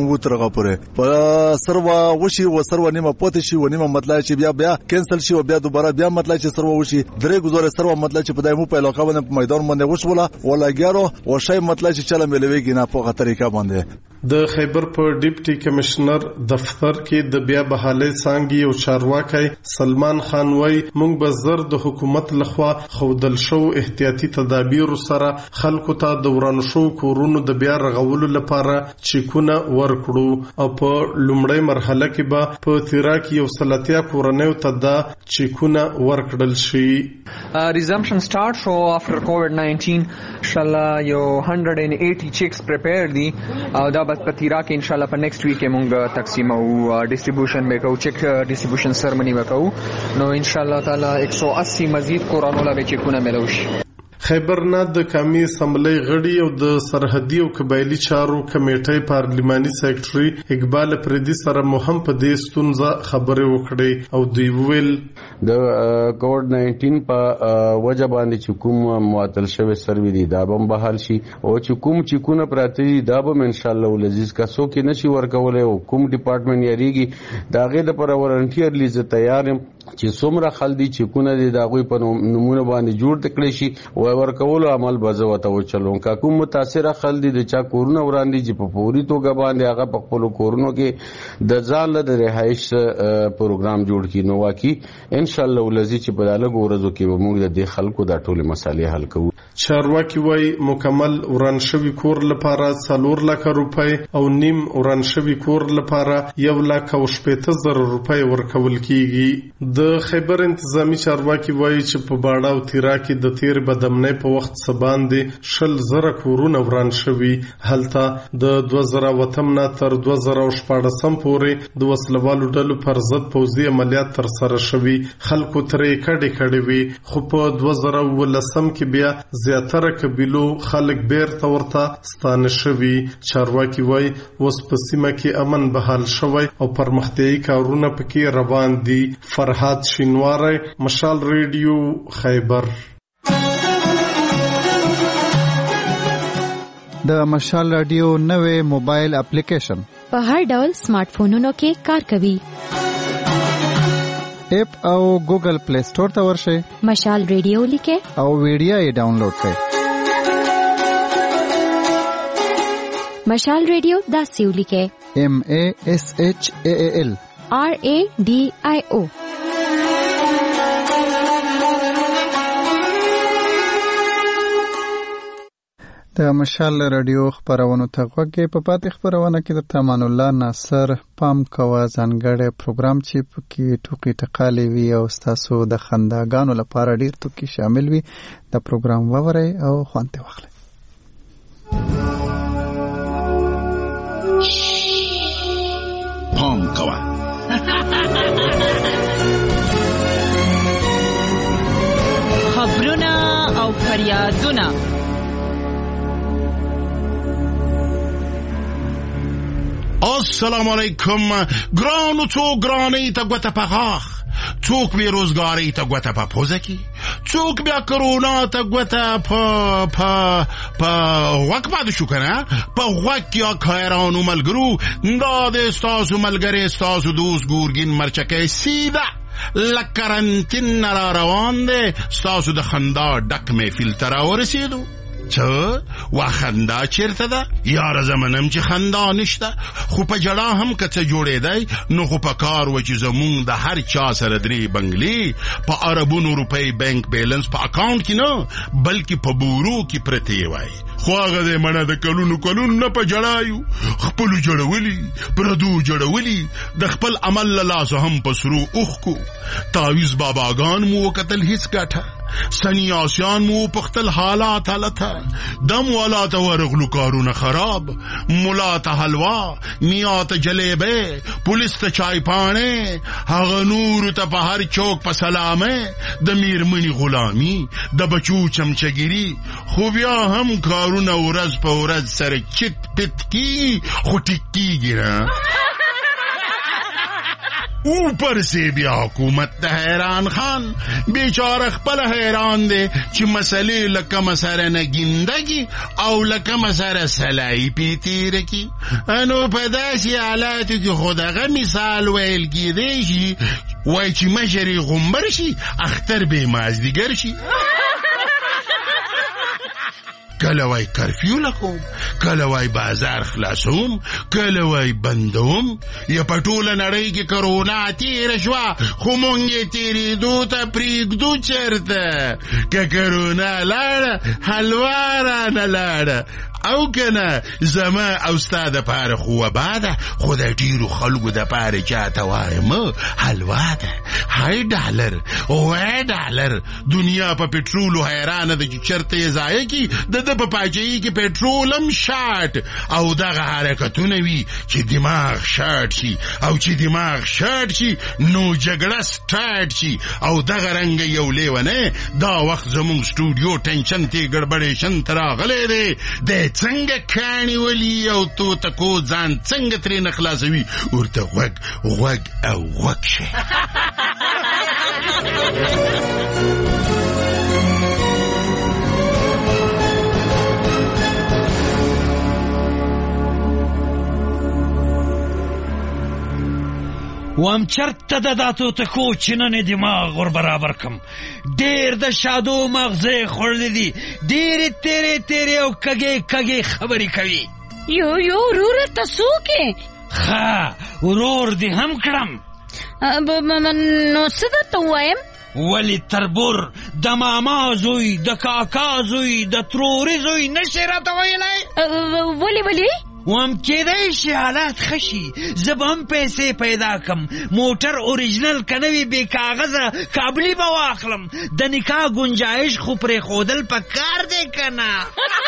هغه پورې په سروا وشي او سروا نیمه پوت شي و نیمه مطلب چې بیا بیا کینسل شي او بیا دوباره بیا مطلب چې سروا وشي درې گزاره سروا مطلب چې په دایمو په علاقه باندې په میدان باندې وشوله ولا ګیارو او شی مطلب چې چله ملويږي نه په طریقه باندې د خیبر په ډیپټي کمشنر دفتر کې د بیا بحالي څنګه او چارواکي سلمان خان وای موږ به زر د حکومت لخوا خودل شو احتیاطي تدابیر سره خلکو ته د ورانو شو کورونو د بیا رغولو لپاره چیکونه ورکړو او په لومړی مرحله کې به په تیرا کې یو سلاتیا کورنیو ته دا چیکونه ورکړل شي. Uh, resumption start so after COVID nineteen inshallah yo one hundred eighty checks prepared di uh, da bas patira ke inshallah for next week mong taqsim au uh, distribution be ko check uh, distribution ceremony be ko no inshallah taala one hundred eighty mazid قران ولا به چکونه ملوش. خیبر نه د قومي اسمبلی غړي او د سرحدي او قبایلی چارو کمیټې پارلیماني سیکریټري اقبال پردي سره مهم په دې ستونزه خبرې وکړې او دوی ویل د کووډ ناینټین په وجه باندې چې کوم معطل شوی سروي دي دا به بحال شي او چې کوم چې کونه پراته دي دا به ان شاء الله ولزیز کاسو کې نشي ورکولای او کوم ډپارټمنټ یریږي دا غي د پر ورنټیر لیز تیار چې څومره خلدي چې کونه دي دا غوي په نمونه باندې جوړ تکړه شي او ورکولو عمل بزوته و چلون کا کوم متاثر خلدي د چا کورونه وراندي چې په پوری توګه باندې هغه په خپل کورونو کې د ځان له رهایش پروګرام جوړ کړي نو واکي ان شاء الله ولزي چې په دغه ورځو کې موږ د خلکو د ټولو مسالې حل کوو. چارواکي وای مکمل وران شوی کور لپاره څلور لک روپۍ او نیم وران شوی کور لپاره یو لک او شپږ زره روپۍ ورکول کیږي. د خیبر انتظامی چارواکي وای چې په باړه او تیرا کې د تیر بدمنۍ په وخت سباندې شل زره کورونه وران شوي هلته د دوه زره وتم نه تر دوه زره شپاړسم پورې د وسلوالو ډلو پر ضد پوځي عملیات تر سره شوي خلکو ترې کډې کډې وي خو په دوه زره ولسم کې بیا زیاتره قبیلو خلک بیرته ورته ستانه شوي. چارواکي وای اوس په سیمه کې امن بحال شوی او پرمختیایي کارونه پکې روان دي. فرهاد شینواری مشال ریډیو خیبر. د مشال رادیو نوې موبایل اپلیکیشن په هر ډول سمارټ فونونو کې کار کوي. اپ او ګوګل پلی سٹور ته ورشئ مشال ریډیو لیکه او ویډیو یې ډاونلوډ کړئ. مشال ریډیو دا سیو لیکه M A S H A A L R A D I O. د مشال رادیو خبرونو ته غوږی په پاتې خبرونه کې د تامان الله ناصر پام کوه ځانګړی پروګرام چې پکې ټوکی ټقالې وي او ستاسو د خنداګانو لپاره ډیر ټوکی شامل وي. د پروګرام وورئ او خوند ترې واخلئ. پام کوه خبرونه او فریادونه السلام علیکم. ګرانو څو ګرانې ته ګوته په غاښ، څوک بې روزګارۍ ته ګوته په پوزه کې، څوک بیا کرونا ته ګوته په په په غوږ پاتې شو که نه، په غوږ کې یا خیرانو ملګرو دا د ستاسو ملګری ستاسو دوست ګورګین مرچکی سیده له کرنتین نه را روان دی ستاسو د خندا ډک محفل ته راورسېدو. چه و خندا چیرته ده؟ یاره زمنم چې خندا نشته، خو په جړه هم که څه جوړېدی نو خو په کار و چې زمونږ د هر چا سره درې بنګلې په اربونو روپۍ بینک بیلنس په اکاونټ کې نه بلکې په بورو کې پرتې وای. خو هغه دی مړه د کلونو کلونو نه په جړایو خپلو جړولي پردو جړولي د خپل عمل له لاسه هم په سرو اوښکو. تعویز باباګان مو وکتل هیڅ ګټه، سنیاسیان مو پختل حالات حالته، دم والا ته ورغلو کارونه خراب، مولا ته حلوا، میا ته جلیبه، پولیس ته چای پاڼې، هغه نور ته په هر چوک په سلامه، د میرمنی غلامی، د بچو چمچګيري، خو بیا هم کارونه ورځ په ورځ سره چت پت کی خو ټیک کیږي نه. اوپر سے بیا حکومت ته حیران خان بیچاره خپل حیران دی چې مسلې لکه مسره نه ګیندګي او لکه مسره سلای پیتیر کی. انو په داسې حالاتو کې خو دغه مثال ویل کېدی شي وای چې مشرې غومبر شي اختر به مازدیګر شي. کله وای کرفیو لکوم، کله وای بازار خلاصوم، کله وای بندوم. یا په ټوله نړۍ کې کرونا تېره شوه خو مونږ یې تېرېدو ته پرېږدو چېرته. که کرونا لاړه حلوا رانه لاړه او کنه زما او ستا دپاره خو وبا ده، خو د ډېرو خلکو دپاره چاته وایم حلوا ده. هی ډالر وای ډالر دنیا په پټرولو حیرانه ده چې چېرته یې ضایع کي. د ده په پاچاهي کې پټرول هم شاټ او دغه حرکتونه وي چې دماغ شاټ شي او چې دماغ شاټ شي نو جګړه سټارټ شي. او دغه رنګه یو لیونی دا وخت زمونږ سټوډیو ټنشن تی ګډبډېشن ته راغلی دی. د څنګه کاڼي ولي او توتکو ځان څنګه ترې نه خلاصوي ورته غوږ غوږ او غوږ شي. وام چرته د داتو تکو چنن دماغ ور برابر کم. ډیر د شادو مغزه خورل دي، ډیر تیرې تیرې او کګې کګې خبرې کوي. یو یو ورور تاسو کې ها ورور دې هم کړم. نو څه درته وایم؟ ولی تربور د ماما زوی د کاکا زوی د تروري زوی نشي راته ویلی؟ ولی ولی وام کېدای شي حالات خشي زه به هم پیسې پیدا کم، موټر اوریجنل کنوي بې کاغذه کابلي به واخلم. د نکاح گنجایش خو پرېښودل په کار دی که نه؟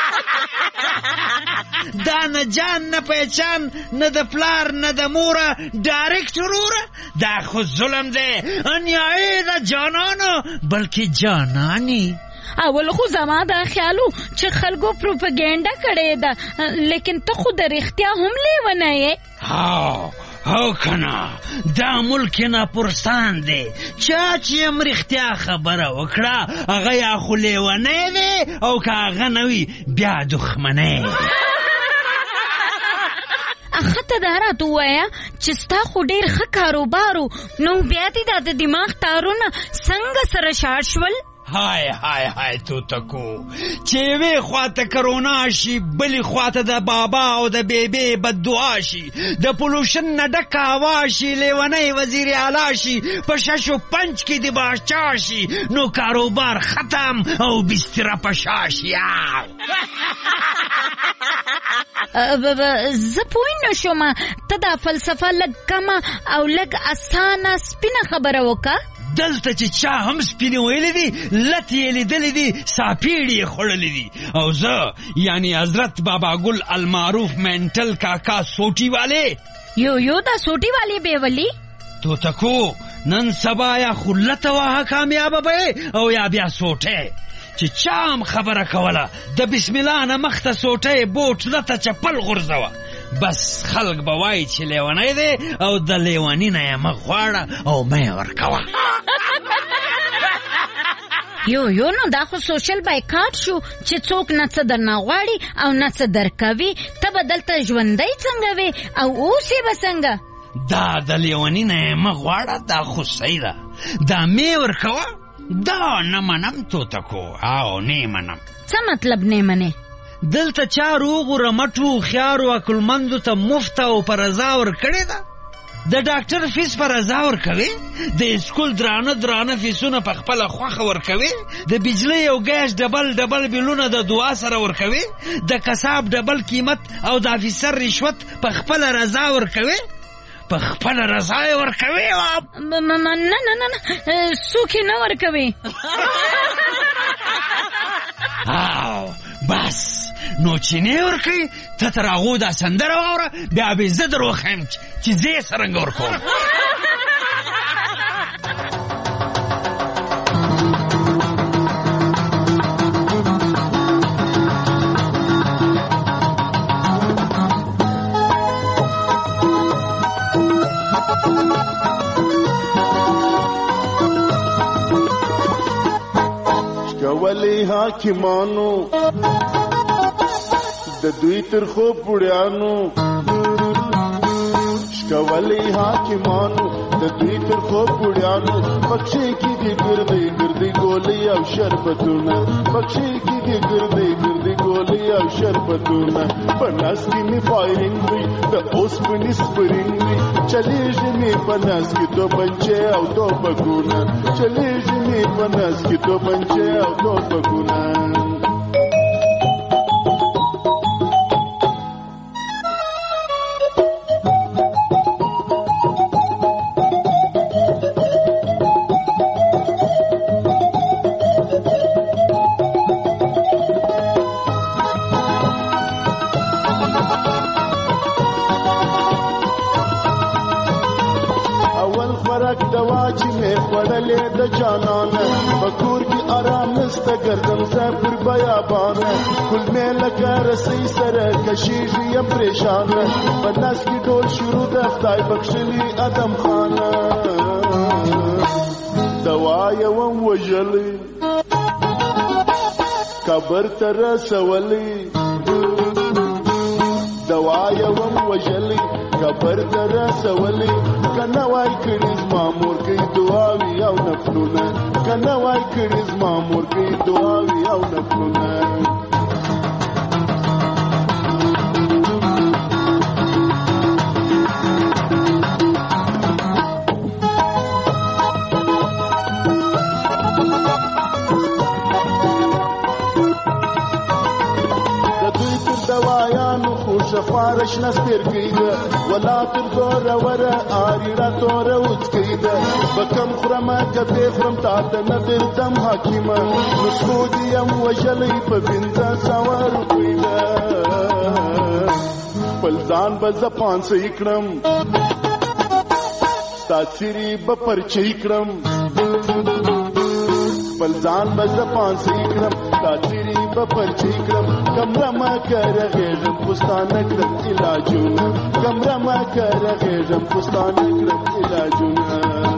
دا نه جان نه پیچان نه د پلار نه د موره ډایرکټ وروره. دا خو ظلم دی، انیایي د جانانو بلکې جانانی. اول خو زما دا خیالو چې خلکو پروپاګاندا کړې ده، لیکن ته خو د رښتیا هم لیونه یې. هاو هاو کنه دا ملک نه پرستان دی، چا چې هم رښتیا خبره وکړه هغه یا خو لیونی دی او که هغه نه وي بیا دښمنی. اخه ته دا راته ووایه چې ستا خو ډېر ښه کاروبارو، نو بیا دې دا د دماغ تارونه څنګه سره شاړ شول؟ های های های توتکو چې یوې خواته کرونا شي بلې خواته د بابا او د بیبې بددعا شي، د پولوشن نه ډکه هوا شي، لیونی وزیر اعلی شي، په شش و پنج کې د باچا شي، نو کاروبار ختم او بستره په شا شي. زه پوه نه شوم، ته دا فلسفه لږ کمه او لږ اسانه سپینه خبره وکړه. دلته چې چا هم سپینې ویلې دي لت یې لیدلې دي ساپیړې یې خوړلې دي. او زه یعنی حضرت بابا ګل المعروف مینټل کاکا سوټي والے. یو یو دا سوټي والے به ولی توتکو نن سبا یا خلته واه کامیابه به او یا بیا سوټه چې چا هم خبره کوله د بسم الله نه مخته سوټه بوټ لته چپل غورځوه، بس خلق به وایي چې لیونی دی او د لیوني نه یې مه غواړه او مه یې ورکوه. یو یو نو دا خو سوشل بایکاټ شو چې څوک نه څه درنه غواړي او نه څه درکوي. ته به دلته ژوندی څنګه وې او اوس یې به څنګه؟ دا د لیوني نه یې مه غواړه، دا خو صحیح ده، دا مې ورکوه. دا نه منم توتکو او نه منم. څه مطلب نه منې؟ دلته چا روغو رمټو خیارو عقلمندو ته مفت او په رضا ورکړې ده. د ډاکټر فیس په رضا ورکوي، د اسکول درانه درانه فیسونه په خپله خوښه ورکوي، د بجلۍ او ګیس ډبل ډبل بیلونه د دعا سره ورکوي، د کساب ډبل قیمت او د افیسر رشوت په خپله رضا ورکوي، په خپله رضا یې ورکوي. نه نه نه نه څوک یې نه ورکوي. او بس نو چې نه ورکوي ته تر هغو دا سندره واوره بیا به زه در وښیم چې زه یې څرنګه ورکوم. شکولې حاکمانو د دوی تر خو پړیانو شکولې حاکمانو د دوی تر خو پړیانو پکښې کې دي ګردې ګردې ګولې او شربتونه پکښې کې دي ګردې ګردې ګولې او شربتونه په ناس کې مې فایرنګ وي د اوسپنې سپرنګ وي چلېږي مې په ناس کې توپنچې او توپکونه چلېږي مې په ناس کې توپنچې او توپکونه د جانانه بکور کی آرام نسته گردم زه پر بیابانه کل مې لکه رسۍ سره کشیږي یم پریشانه په ناس کې ډول شروع د خدای بخښلي ادم خانه دوا یې وم وژلی قبر ته رسولی دوا یې وم وژلی قبر ته رسولی کنه وای کړي زما مور کوي دعاوي او نفلونه کنه وای کړي زما مور کوي دعاوي او نفلونه شفارش نسپیر کیده ولا تر دوره وره آری را توره اوچ کیده بکم خرمه کبی خرم تاته ندر دم حاکیمه نسخو دیم وجلی پا بینده سوار کیده پلزان بزپان سیکرم ستاسیری بپرچی کرم پلزان بزپان سیکرم ستاسیری بپرچی کرم کمره ما کره غیرم پستانه کرم علاجونه کمره ما کره غیرم پستانه کرم علاجونه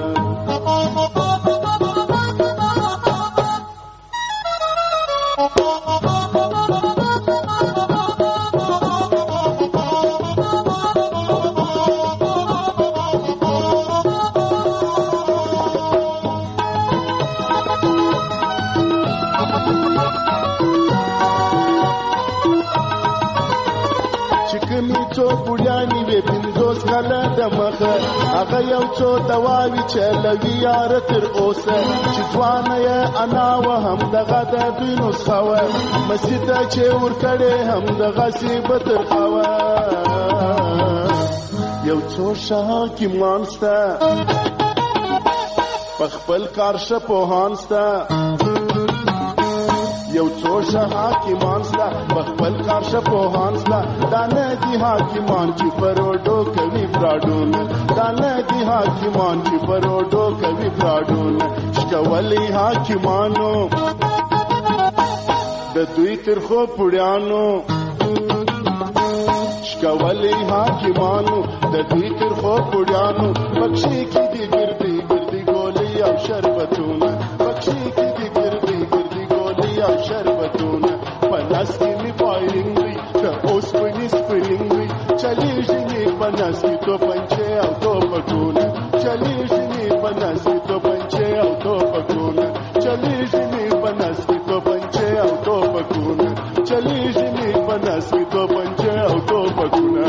هغه یو څو دواوي چلوي یار تر اوسه چې ځوانه یې انا و هم دغه د دوی نسخه وه مسجد چې ورکړې هم دغه سي به ترخه یو څو ښه حاکمان سته په خپل کار ښه پوهان سته یو څو ښه حاکمان سته په خپل کار ښه پوهان سته دا نه دي حاکمان چې فروډو کوي فراډونه دا نه دي حاکمان چې فروډو کوي فراډونه شکولې حاکمانو د دوی ترخو پړیانو شکولې حاکمانو د دوی ترخو پړیانو پکښې کې دي ګردې ګردې ګولې او شربتونه پکښې کې دي ګردې ګردې ګولې او شربتونه په ناس کې مې فایرنګ وي د اوسپنې سپرنګ وي چلېږي مې په ناس کې توپنچې او توپکونه چلېږي مې په ناس کې توپنچې او توپکونه چلېږي مې په ناس کې توپنچې او توپکونه چلېږي مې په ناس کې توپنچې او توپکونه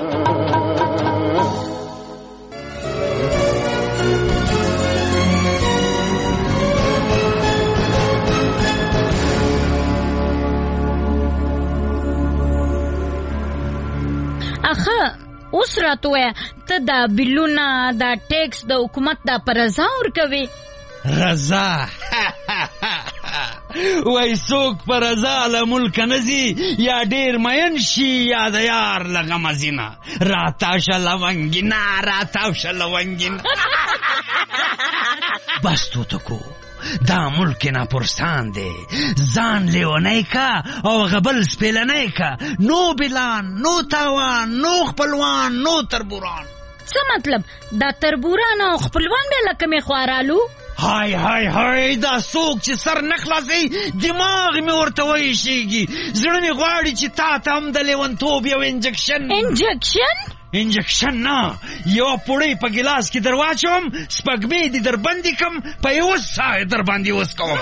اخه اوس راته وایه ته دا بیلونه دا ټیکس د حکومت دا په رضا ورکوې رضا وای څوک په رضا له ملکه نه ځي یا ډېر مین شي یا د یار له غمه ځینه راتاو شه لونګینه راتاو شه لونګینه بس توتکو دا ملک ناپرسان دی ځان لیونی کا او غبل سپیلنی کا نو بلان نو تاوان نو خپلوان نو تربوران څه مطلب دا تربوران او خپلوان به لکه مې خوارالو هاي هاي هاي دا څوک چې سر نه خلاصوي دماغ مې ورته ویشېږي. زړه مې غواړي چې تا ته هم د لیونتوب یو انجکشن انجکشن انجکشن نه یوه پوړۍ په ګیلاس کې در واچوم، سپږمې دې در بندې کړم، په یوه ساه در باندې اوس کوم.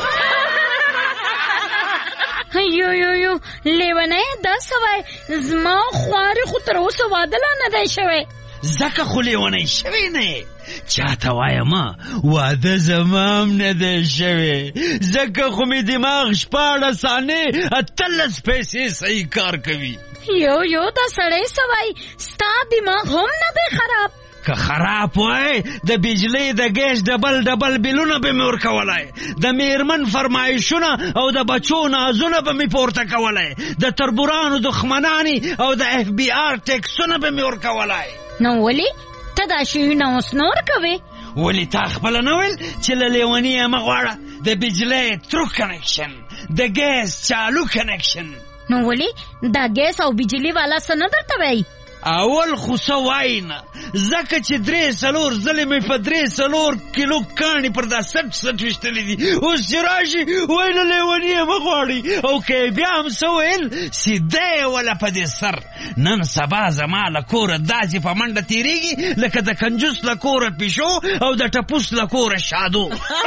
یو یو یو لیونی دا څه وایي؟ زما خوارې خو تر اوسه واده لا نه دی شوی. ځکه خو لیونی شوی نه یې. چاته وایم واده زما هم نه دی شوی، ځکه خو مې دماغ شپاړس څانې اتلس پیسې صحیح کار کوي. یو یو دا سړی څه وایي؟ ستا دماغ هم نه دی خراب؟ که خراب وای د بجلی د ګیس ډبل ډبل بیلونه به مې ورکولای، د میرمن فرمایشونه او د بچو نازونه به مې پورته کولای، د تربورانو دښمنانې او د اف بی آر ټیکسونه به مې ورکولای. نو ولې ته دا شیونه اوس نور کوې؟ ولې تا خپله نه ویل چې له لیوني یې مه غواړه؟ د بجلی ترو کنکشن، د ګیس چالو کنکشن. نو ولې دا ګیس او بجلی والا څه نه درته وایي؟ اول خو څه وایي نه، ځکه چې درې څلور ځلې مې په درې څلور کیلو کاڼي پر دا سټ سټ ویشتلي دي. اوس چې راشي وایي له لیوني یې مه غواړئ، او که یې بیا هم څه ویل سیده یې وله په دې سر. نن سبا زما له کوره داسې په منډه تېرېږي لکه د کنجوس له کوره پیشو او د ټپوس له کوره شادو.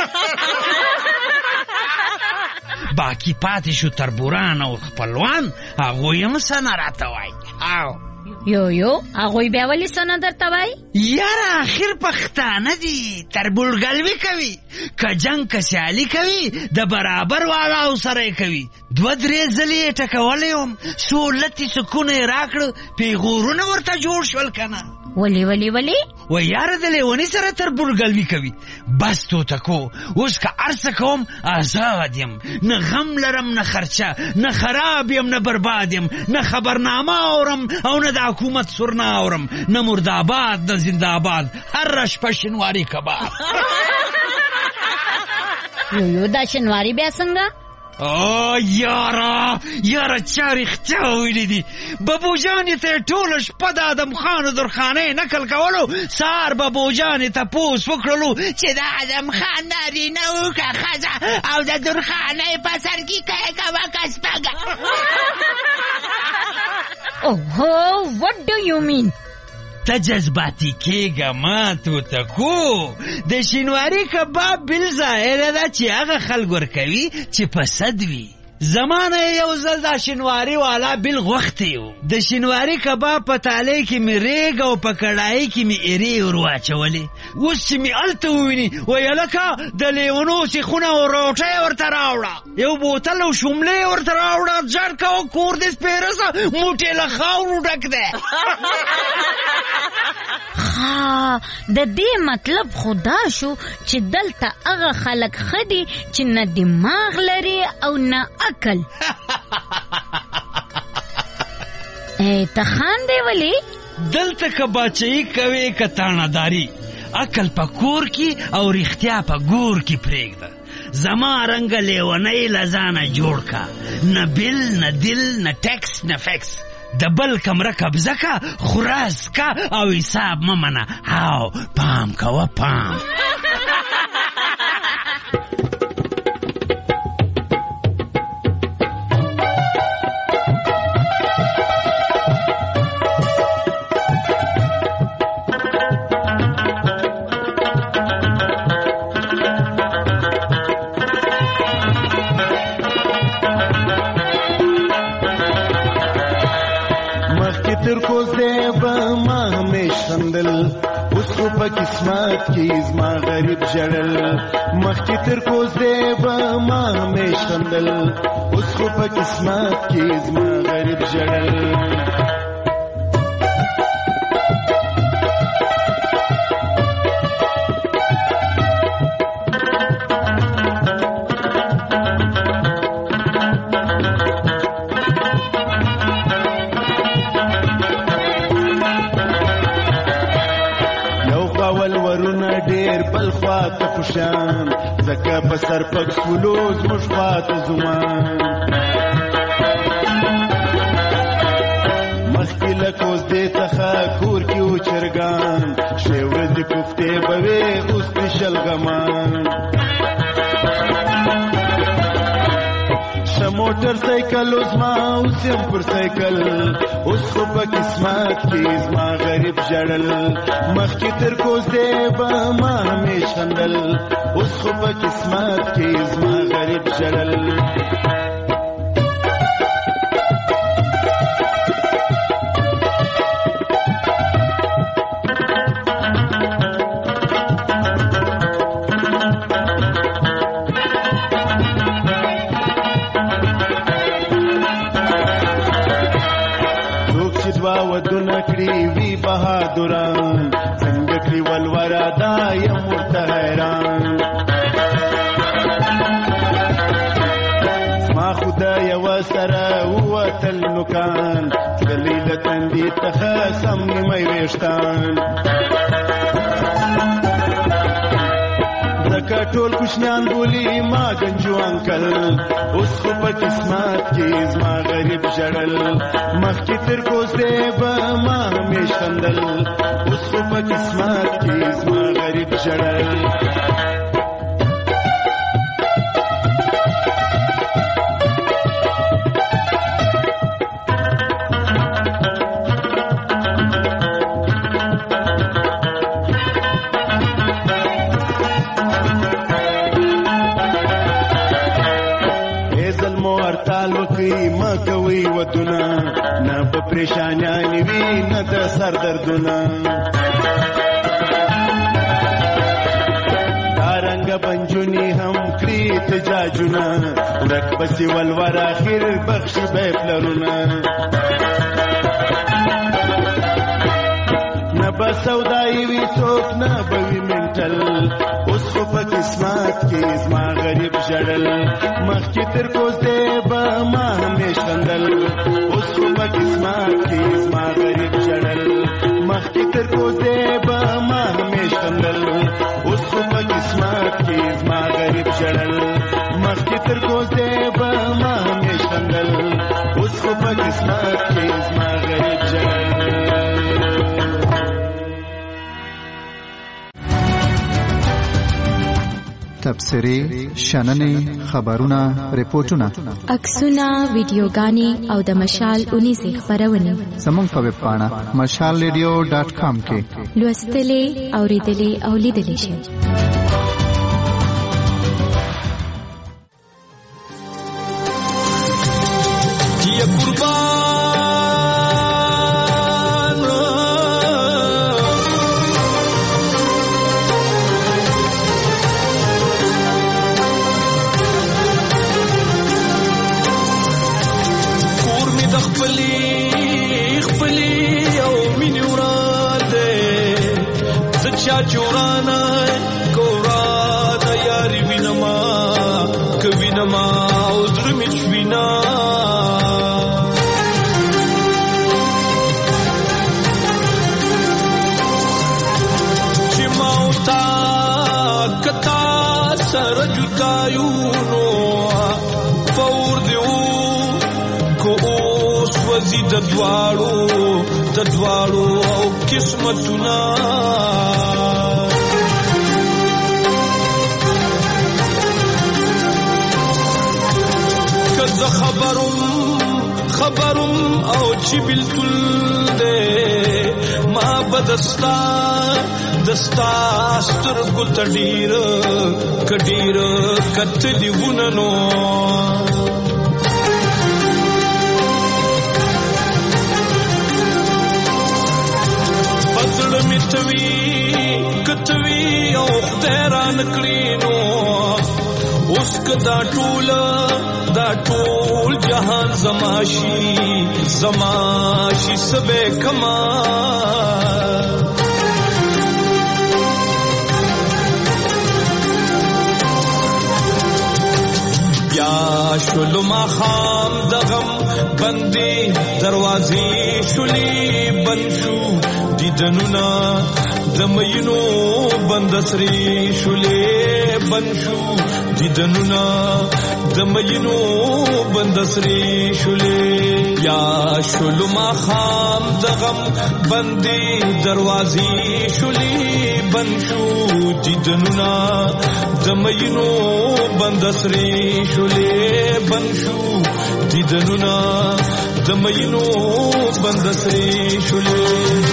باقي پاتې شو تربوران او خپلوان، هغوی هم څه نه راته وایي. یو یو هغوی بیا ولې څه نه درته وایي؟ یاره آخر پښتانه دي، تربورګلوي کوي، که جنګ که سیالي کوي د برابر والاو سره یې کوي. دوه درې ځلې یې ټکولی وم، سولتې سکونه یې راکړه، پیغورونه ورته جوړ شول که نه. ولې ولې ولې؟ و یاره د لیوني سره تربورګلوي کوي. بس توتکو اوس که هر څه کوم آزاد یم، نه غم لرم نه خرچه، نه خراب یم نه برباد یم، نه خبرنامه اورم او نه د حکومت سرنا اورم، نه مرداباد نه زنداباد، هر شپه شنواري کباب. یو یو دا شنواري بیا څنګه؟ او یاره یاره چا رښتیا ویلي دي. ببوجانې ته یې ټوله شپه د ادم خان درخانۍ نکل کولو، سهار ببوجانې تپوس وکړلو چې د ادم خان نارینه و که ښځه، او د درخانۍ په سر کې که یې کوه که سپږه. اوهو what do you mean؟ ته جذباتي کېږه مه توتکو. د شینواري کباب بل ظاهره ده چې هغه خلک ورکوي چې پسد وي. زمانه یو ځل دا شینواري والا بل غوښتی و. د شینواري کباب په تالۍ کې مې ریګ او په کړایي کې مې ایرې ور واچولې. اوس چې مې هلته وویني وایي هلکه د لیونو سیخونه او روټۍ ورته راوړه، یو بوتل او شوملې ورته راوړه، جړ کوه کور دې سپېره سه، موټې له خاورو ډک دی. ها د دې مطلب خدا شو چې دلته هغه خلک ښه دي چې نه دماغ لري او نه عقل. ای ته خاندې ولې؟ دلته که باچهي کوې که تاڼهداري، عقل په کور کې او رښتیا په ګور کې پرېږده. زما رنګه لیونی له ځانه جوړ کا، نه بل نه دل نه ټیکس نه فیکس. د بل کمره قبضه کا، خراس کا او حساب مه منه، او پام کوه پام. په قسمت کې زما غریب جړل، مخکې تر کوز دی به ما همیش خندل، اوس خو په قسمت کې زما غریب جړل. خوشان زکه په سر پک سولوز مشفات زمان مخکې لکوز دې څخه کور کې و چرګان شی ورځې کوفتې به وې اوس د شلغمان موټر سایکل اوس ما اوس یم پر سایکل اوس خو په قسمت کې زما غریب ژړل مخکې تر کوزدې به ما همیش خندل اوس خو په قسمت کې زما غریب ژړل ودونه کړي وی بهادران څنګه کړي ولورا دا یم ورته حیران ما خدای و سره ووتل نوکان تللی له تندې څخه سم نیمه ویښتان ځکه ټول کوچنیان بولي ما ګنجو انکل اوس خو په قسمت کې زما غریب ژړل مخکې تر کوزدې به ما همیش خندل اوس خو په قسمت کې زما غریب ژړل ودونه نه په پریشانیانی وی نه د سر دردونه دارنګ بنجونی هم کړی تجاجونه ورک بسی ولور اخر بخش به پلرونه نه بسودای وی څوک نه بوي منټل اوس خو په قسمت کې زما غریب ژړل مخکې تر کوزدې به ما همیش خندل اوس خو په قسمت کې زما غریب ژړل مخکې تر کوزدې به ما همیش خندل اوس خو په قسمت کې زما غریب ژړل مخکې تر کوزدې به ما همیش خندل اوس خو په قسمت کې زما غریب ژړل تبصرې شننې خبرونه ریپورتونه عکسونه ویډیوګانې او د مشال اونیزې خبرونه زموږ په ویب پاڼه مشال ریډیو ډاټ کام کې لوستلې اوریدلې او لیدلې شئ چورانا کورانا یاری وینما کوینما عذر مشوینا چماوتا کتا سرجتایونو فور دیو کو اوس وزی ددوارو ددوارو او قسمتنا خبرم خبرم او چې بلتل دے ما بدستا دستا سترګو تډیر کډیر کتلی وننو بدل میتوي کتوي او خدای نکړینو اوس کدا ټول دا ټول جهان زماشي زماشي سبه کما بیا شلو ما خام دغم بندي دروازې شولي بنشو دیدنونا دمینو بندسری شولې بنشو دیدنونا د مینو بندسری شولې یا شلو ما خام د غم بندي دروازې شولې بنشو دیدنونا د مینو بندسری شولې بنشو دیدنونا د مینو بندسری شولې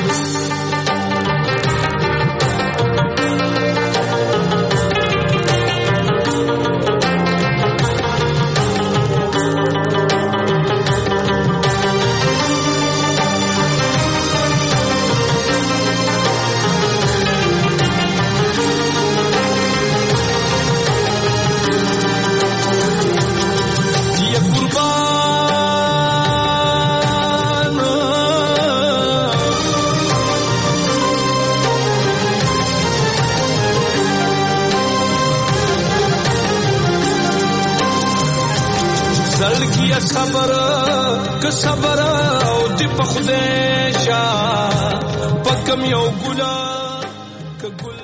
صبر که صبر او دی په خدای شا پکم یو ګلا ک ګل